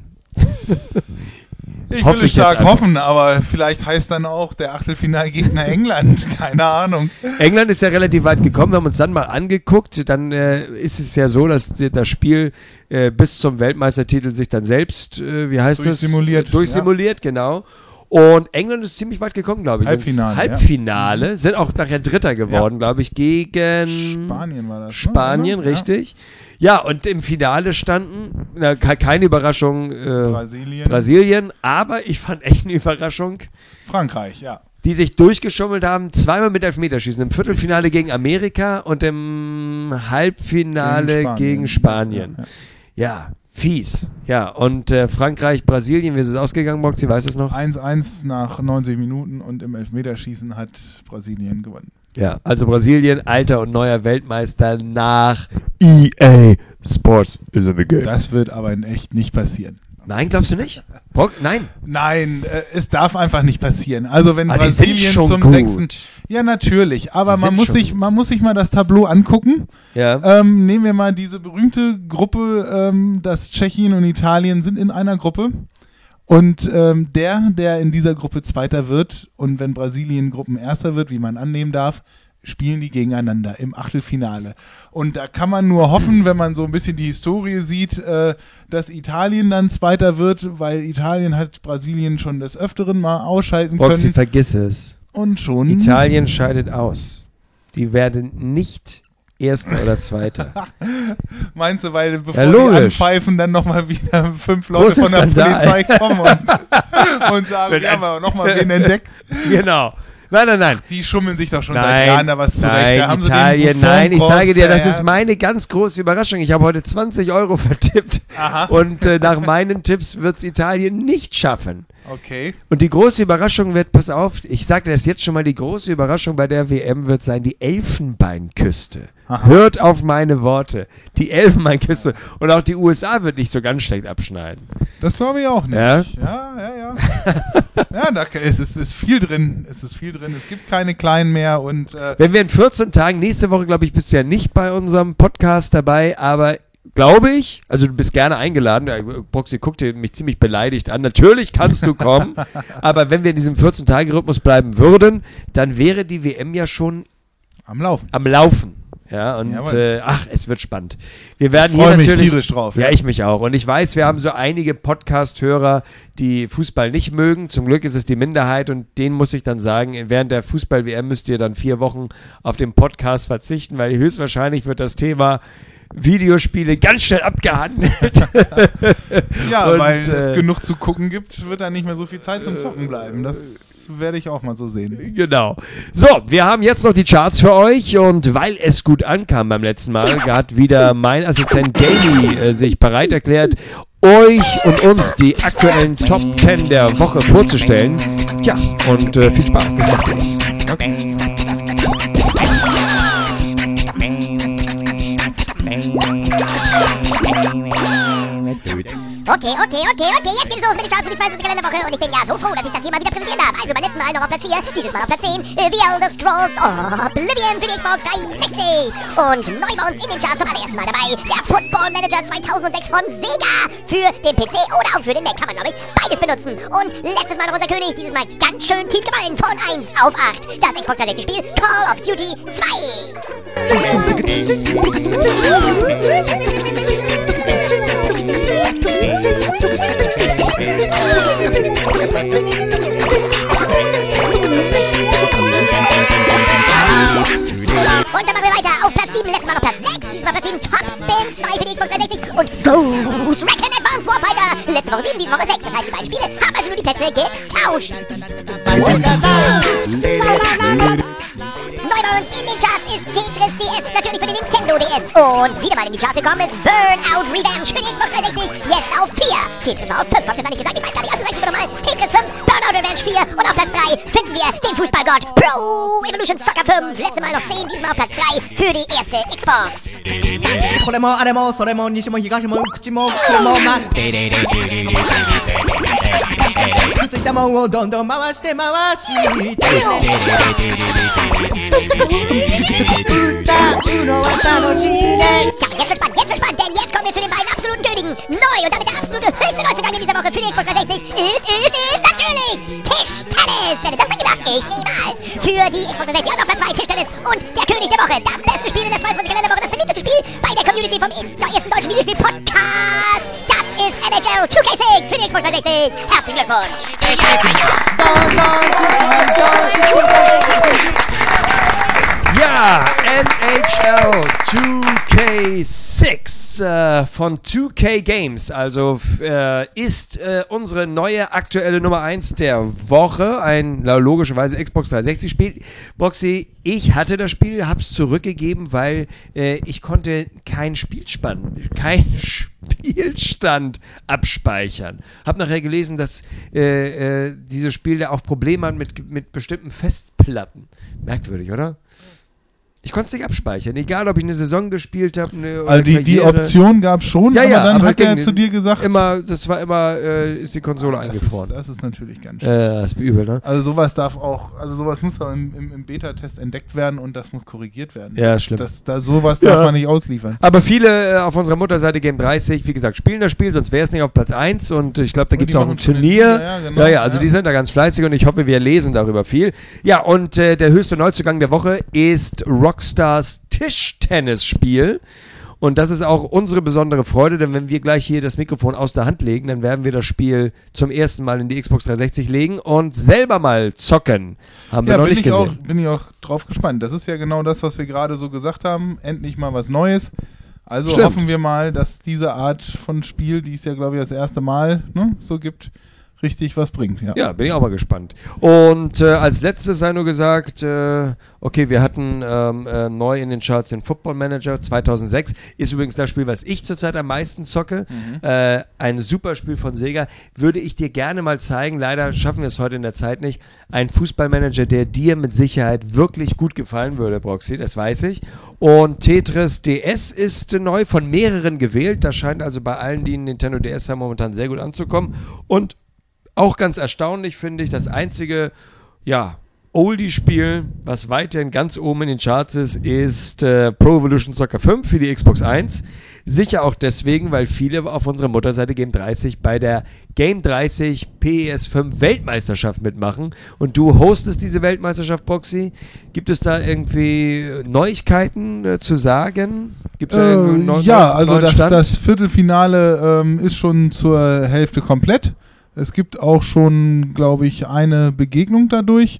[SPEAKER 3] Ich
[SPEAKER 2] Hoffe
[SPEAKER 3] will
[SPEAKER 2] ich
[SPEAKER 3] stark
[SPEAKER 2] jetzt einfach.
[SPEAKER 3] hoffen, aber vielleicht heißt dann auch der Achtelfinalgegner England. Keine Ahnung.
[SPEAKER 2] England ist ja relativ weit gekommen. Wir haben uns dann mal angeguckt. Dann äh, ist es ja so, dass die, das Spiel äh, bis zum Weltmeistertitel sich dann selbst, äh, wie heißt das?
[SPEAKER 3] Durchsimuliert,
[SPEAKER 2] Durchsimuliert, genau. Und England ist ziemlich weit gekommen, glaube ich.
[SPEAKER 3] Halbfinale,
[SPEAKER 2] Ins Halbfinale.
[SPEAKER 3] ja.
[SPEAKER 2] Sind auch nachher Dritter geworden,
[SPEAKER 3] Ja.
[SPEAKER 2] glaube ich, gegen
[SPEAKER 3] Spanien war das. ne?
[SPEAKER 2] Spanien,
[SPEAKER 3] Ja.
[SPEAKER 2] richtig. Ja, und im Finale standen, na, ke- keine Überraschung, äh,
[SPEAKER 3] Brasilien.
[SPEAKER 2] Brasilien, aber ich fand echt eine Überraschung,
[SPEAKER 3] Frankreich, ja.
[SPEAKER 2] die sich durchgeschummelt haben, zweimal mit Elfmeterschießen. Im Viertelfinale gegen Amerika und im Halbfinale gegen Spanien.
[SPEAKER 3] Ja, ja.
[SPEAKER 2] Ja, fies. Ja, und äh, Frankreich, Brasilien, wie ist es ausgegangen, Boxy, weißt du es noch?
[SPEAKER 3] eins eins nach neunzig Minuten und im Elfmeterschießen hat Brasilien gewonnen.
[SPEAKER 2] Ja, also Brasilien, alter und neuer Weltmeister nach E A Sports is in the game.
[SPEAKER 3] Das wird aber in echt nicht passieren.
[SPEAKER 2] Nein, glaubst du nicht? Brock, nein.
[SPEAKER 3] Nein, äh, es darf einfach nicht passieren. Also wenn
[SPEAKER 2] Ah, die sind
[SPEAKER 3] Brasilien
[SPEAKER 2] schon
[SPEAKER 3] zum
[SPEAKER 2] gut.
[SPEAKER 3] sechsten Ja, natürlich. Aber
[SPEAKER 2] Die
[SPEAKER 3] man
[SPEAKER 2] sind
[SPEAKER 3] muss,
[SPEAKER 2] schon
[SPEAKER 3] sich,
[SPEAKER 2] gut.
[SPEAKER 3] man muss sich mal das Tableau angucken.
[SPEAKER 2] Ja.
[SPEAKER 3] Ähm, nehmen wir mal diese berühmte Gruppe, ähm, dass Tschechien und Italien sind in einer Gruppe. Und ähm, der, der in dieser Gruppe Zweiter wird und wenn Brasilien Gruppenerster wird, wie man annehmen darf, spielen die gegeneinander im Achtelfinale. Und da kann man nur hoffen, wenn man so ein bisschen die Historie sieht, äh, dass Italien dann Zweiter wird, weil Italien hat Brasilien schon des Öfteren mal ausschalten
[SPEAKER 2] Boxy,
[SPEAKER 3] können.
[SPEAKER 2] vergiss es.
[SPEAKER 3] Und schon.
[SPEAKER 2] Italien scheidet aus. Die werden nicht Erster oder Zweiter.
[SPEAKER 3] Meinst du, weil bevor
[SPEAKER 2] Ja,
[SPEAKER 3] die
[SPEAKER 2] logisch.
[SPEAKER 3] anpfeifen, dann nochmal wieder fünf Leute
[SPEAKER 2] Großer
[SPEAKER 3] von der
[SPEAKER 2] Skandal.
[SPEAKER 3] Polizei kommen und, und sagen, wir haben aber nochmal wen entdeckt.
[SPEAKER 2] Genau. Nein, nein, nein.
[SPEAKER 3] Die schummeln sich doch schon
[SPEAKER 2] Nein,
[SPEAKER 3] seit Jahren da was zurecht.
[SPEAKER 2] nein,
[SPEAKER 3] Da haben sie den
[SPEAKER 2] Italien,
[SPEAKER 3] Buffon
[SPEAKER 2] nein, ich
[SPEAKER 3] Cross
[SPEAKER 2] sage dir, das
[SPEAKER 3] vererbt.
[SPEAKER 2] ist meine ganz große Überraschung. Ich habe heute zwanzig Euro vertippt
[SPEAKER 3] Aha.
[SPEAKER 2] und äh, nach meinen Tipps wird es Italien nicht schaffen.
[SPEAKER 3] Okay.
[SPEAKER 2] Und die große Überraschung wird, pass auf, ich sage das jetzt schon mal, die große Überraschung bei der W M wird sein, die Elfenbeinküste.
[SPEAKER 3] Aha.
[SPEAKER 2] Hört auf meine Worte. Die Elfenbeinküste. Und auch die U S A wird nicht so ganz schlecht abschneiden.
[SPEAKER 3] Das glaube ich auch nicht.
[SPEAKER 2] Ja?
[SPEAKER 3] Ja, ja, ja. ja, da es ist, ist viel drin. Es ist viel drin. Es gibt keine Kleinen mehr und äh,
[SPEAKER 2] Wenn wir in vierzehn Tagen, nächste Woche, glaube ich, bist du ja nicht bei unserem Podcast dabei, aber glaube ich, also du bist gerne eingeladen, ja, Proxy guckt dir mich ziemlich beleidigt an, natürlich kannst du kommen, aber wenn wir in diesem vierzehn-Tage-Rhythmus bleiben würden, dann wäre die W M ja schon
[SPEAKER 3] am Laufen.
[SPEAKER 2] am Laufen. Ja, und
[SPEAKER 3] Jawohl.
[SPEAKER 2] äh, ach, es wird spannend. Wir werden
[SPEAKER 3] Ich
[SPEAKER 2] hier
[SPEAKER 3] freu mich
[SPEAKER 2] natürlich.
[SPEAKER 3] tierisch drauf,
[SPEAKER 2] Ja,
[SPEAKER 3] ja.
[SPEAKER 2] ich mich auch. Und ich weiß, wir haben so einige Podcast-Hörer, die Fußball nicht mögen. Zum Glück ist es die Minderheit und denen muss ich dann sagen, während der Fußball-W M müsst ihr dann vier Wochen auf den Podcast verzichten, weil höchstwahrscheinlich wird das Thema Videospiele ganz schnell abgehandelt.
[SPEAKER 3] Ja,
[SPEAKER 2] Und,
[SPEAKER 3] weil
[SPEAKER 2] äh,
[SPEAKER 3] es genug zu gucken gibt, wird da nicht mehr so viel Zeit zum Zocken bleiben. Das werde ich auch mal so sehen.
[SPEAKER 2] Genau. So, wir haben jetzt noch die Charts für euch und weil es gut ankam beim letzten Mal, hat wieder mein Assistent Gamey äh, sich bereit erklärt, euch und uns die aktuellen Top zehn der Woche vorzustellen. Tja, und äh, viel Spaß, das macht uns. Okay.
[SPEAKER 4] Okay, okay, okay, okay, jetzt geht's los mit den Charts für die zweiundzwanzigste Kalenderwoche und ich bin ja so froh, dass ich das hier mal wieder präsentieren darf. Also beim letzten Mal noch auf Platz vier, dieses Mal auf Platz zehn, äh, The Elder Scrolls Oblivion für die Xbox dreihundertsechzig. Und neu bei uns in den Charts zum allerersten Mal dabei, der Football Manager zweitausendsechs von Sega für den P C oder auch für den Mac, kann man glaube ich beides benutzen. Und letztes Mal noch unser König, dieses Mal ganz schön tief gefallen, von eins auf acht, das Xbox dreihundertsechzig Spiel Call of Duty zwei. Und dann machen wir weiter auf Platz sieben, letztes Mal noch Platz sechs, dieses Mal Platz sieben, Top Spin zwei für die Xbox dreihundertsechzig und Ghost Recon Advanced Warfighter. Letzte Woche sieben, diese Woche sechs, das heißt die beiden Spiele haben also nur die Plätze getauscht. Neu bei uns in den Charts ist Tetris D S, natürlich für den Nintendo D S. Und wieder mal in die Charts gekommen ist Burnout Revenge für die Xbox dreihundertsechzig, jetzt auf vier. Tetris war auf fünf, hab ich das nicht gesagt, ich weiß gar nicht, also sag ich nochmal. Tetris fünf, Burnout Revenge vier und auf Platz drei finden wir den Fußballgott Pro Evolution Soccer fünf. Letztes Mal noch zehn, diesmal auf Platz drei für die erste Xbox.
[SPEAKER 5] これもあれもそれも西も東も口も黒もまくっついたもんをどんどん回して回して歌うのは楽しいね
[SPEAKER 4] Tja, jetzt wird spannend, jetzt wird spannend, denn jetzt kommen wir zu den beiden absoluten Königen. Neu und damit der absolute höchste Neuzugang in dieser Woche für die Xbox dreihundertsechzig ist, ist, ist natürlich Tischtennis. Wer hätte das denn gedacht? Ich niemals. Für die Xbox dreihundertsechzig und auf Platz zwei Tischtennis und der König der Woche. Das beste Spiel in der zweiundzwanzigsten Kalenderwoche, das beliebteste Spiel bei der Community vom ersten deutschen Videospiel-Podcast. Das ist N H L zwei K sechs für die Xbox dreihundertsechzig. Herzlichen Glückwunsch.
[SPEAKER 2] Ja, N H L zwei K sechs äh, von zwei K Games, also äh, ist äh, unsere neue aktuelle Nummer eins der Woche, ein logischerweise Xbox dreihundertsechzig Spiel. Boxy, ich hatte das Spiel, hab's zurückgegeben, weil äh, ich konnte keinen Spielspann, keinen Spielstand abspeichern. Hab nachher gelesen, dass äh, äh, dieses Spiel da auch Probleme hat mit, mit bestimmten Festplatten. Merkwürdig, oder? Ich konnte es nicht abspeichern, egal ob ich eine Saison gespielt habe.
[SPEAKER 3] Also die, die Option gab es schon,
[SPEAKER 2] ja,
[SPEAKER 3] aber
[SPEAKER 2] ja,
[SPEAKER 3] dann
[SPEAKER 2] aber
[SPEAKER 3] hat er zu dir gesagt...
[SPEAKER 2] Immer, das war immer, äh, ist die Konsole
[SPEAKER 3] das
[SPEAKER 2] eingefroren.
[SPEAKER 3] Ist, das ist natürlich ganz schön.
[SPEAKER 2] Äh, das ist übel, ne?
[SPEAKER 3] Also sowas darf auch, also sowas muss auch im, im, im Beta-Test entdeckt werden und das muss korrigiert werden.
[SPEAKER 2] Ja, schlimm.
[SPEAKER 3] Das, da, sowas
[SPEAKER 2] Ja.
[SPEAKER 3] darf man nicht ausliefern.
[SPEAKER 2] Aber viele äh, auf unserer Mutterseite Game dreißig, wie gesagt, spielen das Spiel, sonst wäre es nicht auf Platz eins und ich glaube, da
[SPEAKER 3] Und
[SPEAKER 2] gibt es
[SPEAKER 3] die
[SPEAKER 2] auch
[SPEAKER 3] machen
[SPEAKER 2] ein
[SPEAKER 3] schon
[SPEAKER 2] Turnier.
[SPEAKER 3] den- ja, ja, genau,
[SPEAKER 2] ja, ja, also
[SPEAKER 3] ja.
[SPEAKER 2] die sind da ganz fleißig und ich hoffe, wir lesen darüber viel. Ja, und äh, der höchste Neuzugang der Woche ist Rockstars Tischtennisspiel. Und das ist auch unsere besondere Freude, denn wenn wir gleich hier das Mikrofon aus der Hand legen, dann werden wir das Spiel zum ersten Mal in die Xbox dreihundertsechzig legen und selber mal zocken. Haben wir
[SPEAKER 3] Ja,
[SPEAKER 2] noch
[SPEAKER 3] bin
[SPEAKER 2] nicht
[SPEAKER 3] ich, auch,
[SPEAKER 2] gesehen.
[SPEAKER 3] bin ich auch drauf gespannt. Das ist ja genau das, was wir gerade so gesagt haben. Endlich mal was Neues. Also
[SPEAKER 2] Stimmt.
[SPEAKER 3] hoffen wir mal, dass diese Art von Spiel, die es ja, glaube ich, das erste Mal ne, so gibt, richtig was bringt. Ja,
[SPEAKER 2] Ja, bin ich auch mal gespannt. Und äh, als letztes sei nur gesagt, äh, okay, wir hatten ähm, äh, neu in den Charts den Football Manager zweitausendsechs. Ist übrigens das Spiel, was ich zurzeit am meisten zocke.
[SPEAKER 3] Mhm.
[SPEAKER 2] Äh, ein super Spiel von Sega. Würde ich dir gerne mal zeigen. Leider schaffen wir es heute in der Zeit nicht. Ein Fußballmanager, der dir mit Sicherheit wirklich gut gefallen würde, Broxy, das weiß ich. Und Tetris D S ist äh, neu von mehreren gewählt. Das scheint also bei allen, die einen Nintendo D S haben, momentan sehr gut anzukommen. Und auch ganz erstaunlich finde ich, das einzige, ja, Oldie-Spiel, was weiterhin ganz oben in den Charts ist, ist äh, Pro Evolution Soccer fünf für die Xbox eins. Sicher auch deswegen, weil viele auf unserer Mutterseite Game dreißig bei der Game dreißig P S fünf Weltmeisterschaft mitmachen. Und du hostest diese Weltmeisterschaft, Proxy. Gibt es da irgendwie Neuigkeiten äh, zu sagen? Gibt's da irgendwie
[SPEAKER 3] äh,
[SPEAKER 2] neu-
[SPEAKER 3] ja
[SPEAKER 2] neues-
[SPEAKER 3] also
[SPEAKER 2] neuen
[SPEAKER 3] das,
[SPEAKER 2] Stand?
[SPEAKER 3] das Viertelfinale ähm, ist schon zur Hälfte komplett. Es gibt auch schon, glaube ich, eine Begegnung dadurch.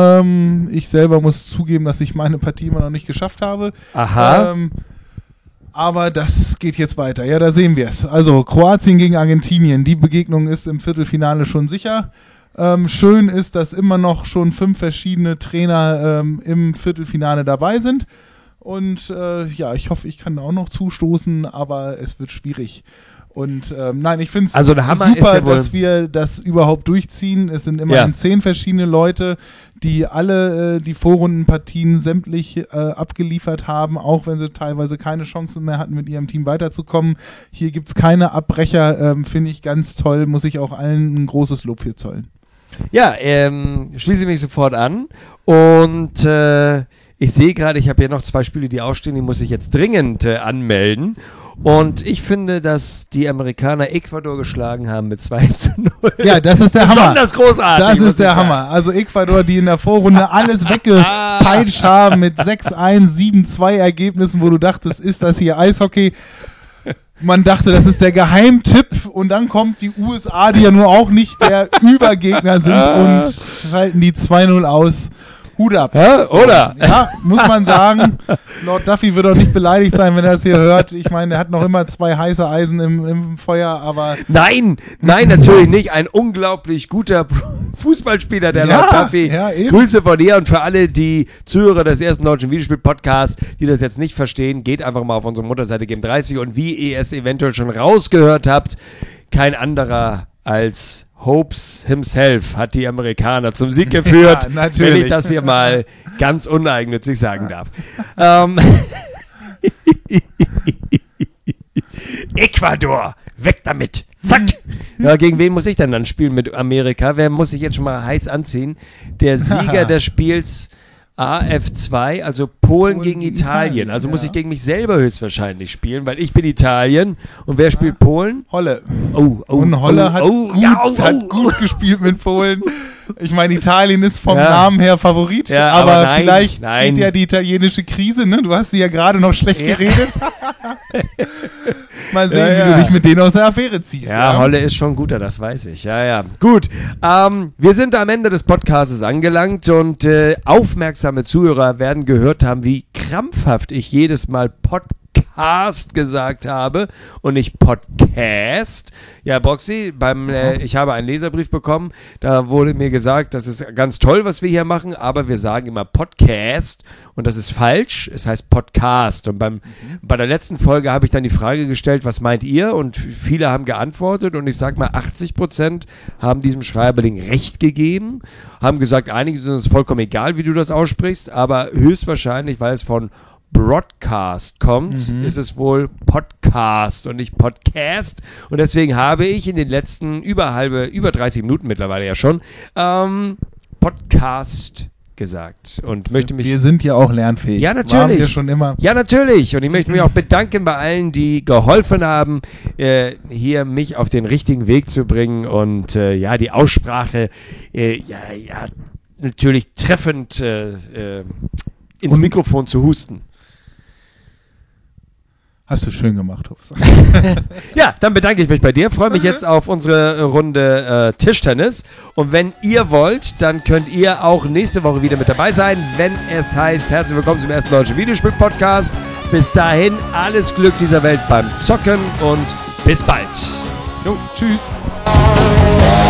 [SPEAKER 3] Ähm, ich selber muss zugeben, dass ich meine Partie immer noch nicht geschafft habe.
[SPEAKER 2] Aha.
[SPEAKER 3] Ähm, Aber das geht jetzt weiter. Ja, da sehen wir es. Also Kroatien gegen Argentinien. Die Begegnung ist im Viertelfinale schon sicher. Ähm, schön ist, dass immer noch schon fünf verschiedene Trainer ähm, im Viertelfinale dabei sind. Und äh, ja, ich hoffe, ich kann da auch noch zustoßen, aber es wird schwierig. Und ähm, nein, ich finde es
[SPEAKER 2] also der Hammer
[SPEAKER 3] super,
[SPEAKER 2] ist ja wohl,
[SPEAKER 3] dass wir das überhaupt durchziehen. Es sind immerhin
[SPEAKER 2] Ja.
[SPEAKER 3] zehn verschiedene Leute, die alle äh, die Vorrundenpartien sämtlich äh, abgeliefert haben, auch wenn sie teilweise keine Chancen mehr hatten, mit ihrem Team weiterzukommen. Hier gibt es keine Abbrecher, ähm, finde ich ganz toll, muss ich auch allen ein großes Lob für zollen.
[SPEAKER 2] Ja, ähm, schließe mich sofort an und äh, ich sehe gerade, ich habe hier noch zwei Spiele, die ausstehen, die muss ich jetzt dringend äh, anmelden. Und ich finde, dass die Amerikaner Ecuador geschlagen haben mit zwei zu null.
[SPEAKER 3] Ja, das ist der Hammer.
[SPEAKER 2] Besonders großartig.
[SPEAKER 3] Das
[SPEAKER 2] muss
[SPEAKER 3] ist der
[SPEAKER 2] ich sagen.
[SPEAKER 3] Hammer. Also Ecuador, die in der Vorrunde alles weggepeitscht haben mit sechs eins, sieben zwei Ergebnissen, wo du dachtest, ist das hier Eishockey? Man dachte, das ist der Geheimtipp und dann kommt die U S A, die ja nur auch nicht der Übergegner sind und schalten die zwei null aus. Hut ab.
[SPEAKER 2] Ja, oder?
[SPEAKER 3] Ja, muss man sagen. Lord Duffy wird auch nicht beleidigt sein, wenn er das hier hört. Ich meine, er hat noch immer zwei heiße Eisen im, im Feuer, aber...
[SPEAKER 2] Nein, nein, natürlich nicht. Ein unglaublich guter Fußballspieler, der
[SPEAKER 3] Ja,
[SPEAKER 2] Lord Duffy.
[SPEAKER 3] ja, eben.
[SPEAKER 2] Grüße von dir und für alle die Zuhörer des ersten deutschen Videospiel-Podcasts, die das jetzt nicht verstehen, geht einfach mal auf unsere Mutterseite Game dreißig und wie ihr es eventuell schon rausgehört habt, kein anderer als Hopes himself hat die Amerikaner zum Sieg geführt,
[SPEAKER 3] Ja, natürlich.
[SPEAKER 2] wenn ich das hier mal ganz uneigennützig sagen darf. ähm, Ecuador, weg damit, zack. Ja, gegen wen muss ich denn dann spielen mit Amerika? Wer muss sich jetzt schon mal heiß anziehen? Der Sieger des Spiels A F zwei, also Polen,
[SPEAKER 3] Polen
[SPEAKER 2] gegen
[SPEAKER 3] gegen
[SPEAKER 2] Italien.
[SPEAKER 3] Italien,
[SPEAKER 2] Also
[SPEAKER 3] ja.
[SPEAKER 2] muss ich gegen mich selber höchstwahrscheinlich spielen, weil ich bin Italien. Und wer spielt Polen?
[SPEAKER 3] Holle.
[SPEAKER 2] Oh, oh,
[SPEAKER 3] Und Holle
[SPEAKER 2] oh,
[SPEAKER 3] hat,
[SPEAKER 2] oh,
[SPEAKER 3] gut,
[SPEAKER 2] ja, oh,
[SPEAKER 3] hat
[SPEAKER 2] oh,
[SPEAKER 3] gut gespielt mit Polen. Ich meine, Italien ist vom
[SPEAKER 2] Ja.
[SPEAKER 3] Namen her Favorit,
[SPEAKER 2] Ja,
[SPEAKER 3] aber,
[SPEAKER 2] aber nein,
[SPEAKER 3] vielleicht
[SPEAKER 2] nein.
[SPEAKER 3] geht ja die italienische Krise, ne? Du hast sie ja gerade noch schlecht
[SPEAKER 2] Ja.
[SPEAKER 3] geredet. Mal sehen,
[SPEAKER 2] Ja,
[SPEAKER 3] wie
[SPEAKER 2] ja.
[SPEAKER 3] du dich mit denen aus der Affäre ziehst.
[SPEAKER 2] Ja, Holle ist schon guter, das weiß ich. Ja, ja. Gut, ähm, wir sind am Ende des Podcasts angelangt und äh, aufmerksame Zuhörer werden gehört haben, wie krampfhaft ich jedes Mal Podcast gesagt habe und nicht Podcast. Ja, Boxy, beim, äh, ich habe einen Leserbrief bekommen, da wurde mir gesagt, das ist ganz toll, was wir hier machen, aber wir sagen immer Podcast und das ist falsch, es heißt Podcast. Und beim, bei der letzten Folge habe ich dann die Frage gestellt, was meint ihr? Und viele haben geantwortet und ich sage mal, achtzig Prozent haben diesem Schreiberling recht gegeben, haben gesagt, einige sind uns vollkommen egal, wie du das aussprichst, aber höchstwahrscheinlich, weil es von Broadcast kommt,
[SPEAKER 3] Mhm.
[SPEAKER 2] ist es wohl Podcast und nicht Podcast. Und deswegen habe ich in den letzten über halbe, über dreißig Minuten mittlerweile ja schon, ähm, Podcast gesagt. Und möchte mich.
[SPEAKER 3] Wir sind ja auch lernfähig.
[SPEAKER 2] Ja,
[SPEAKER 3] Waren
[SPEAKER 2] natürlich.
[SPEAKER 3] wir schon immer.
[SPEAKER 2] Ja, natürlich. Und ich möchte mich auch bedanken bei allen, die geholfen haben, äh, hier mich auf den richtigen Weg zu bringen und äh, ja, die Aussprache, äh, ja, ja, natürlich treffend äh, äh, ins
[SPEAKER 3] Und-
[SPEAKER 2] Mikrofon zu husten.
[SPEAKER 3] Hast du schön gemacht, Hofs.
[SPEAKER 2] Ja, dann bedanke ich mich bei dir. Freue mich jetzt auf unsere Runde äh, Tischtennis. Und wenn ihr wollt, dann könnt ihr auch nächste Woche wieder mit dabei sein, wenn es heißt, herzlich willkommen zum ersten deutschen Videospiel-Podcast. Bis dahin, alles Glück dieser Welt beim Zocken und bis bald.
[SPEAKER 3] Jo, tschüss.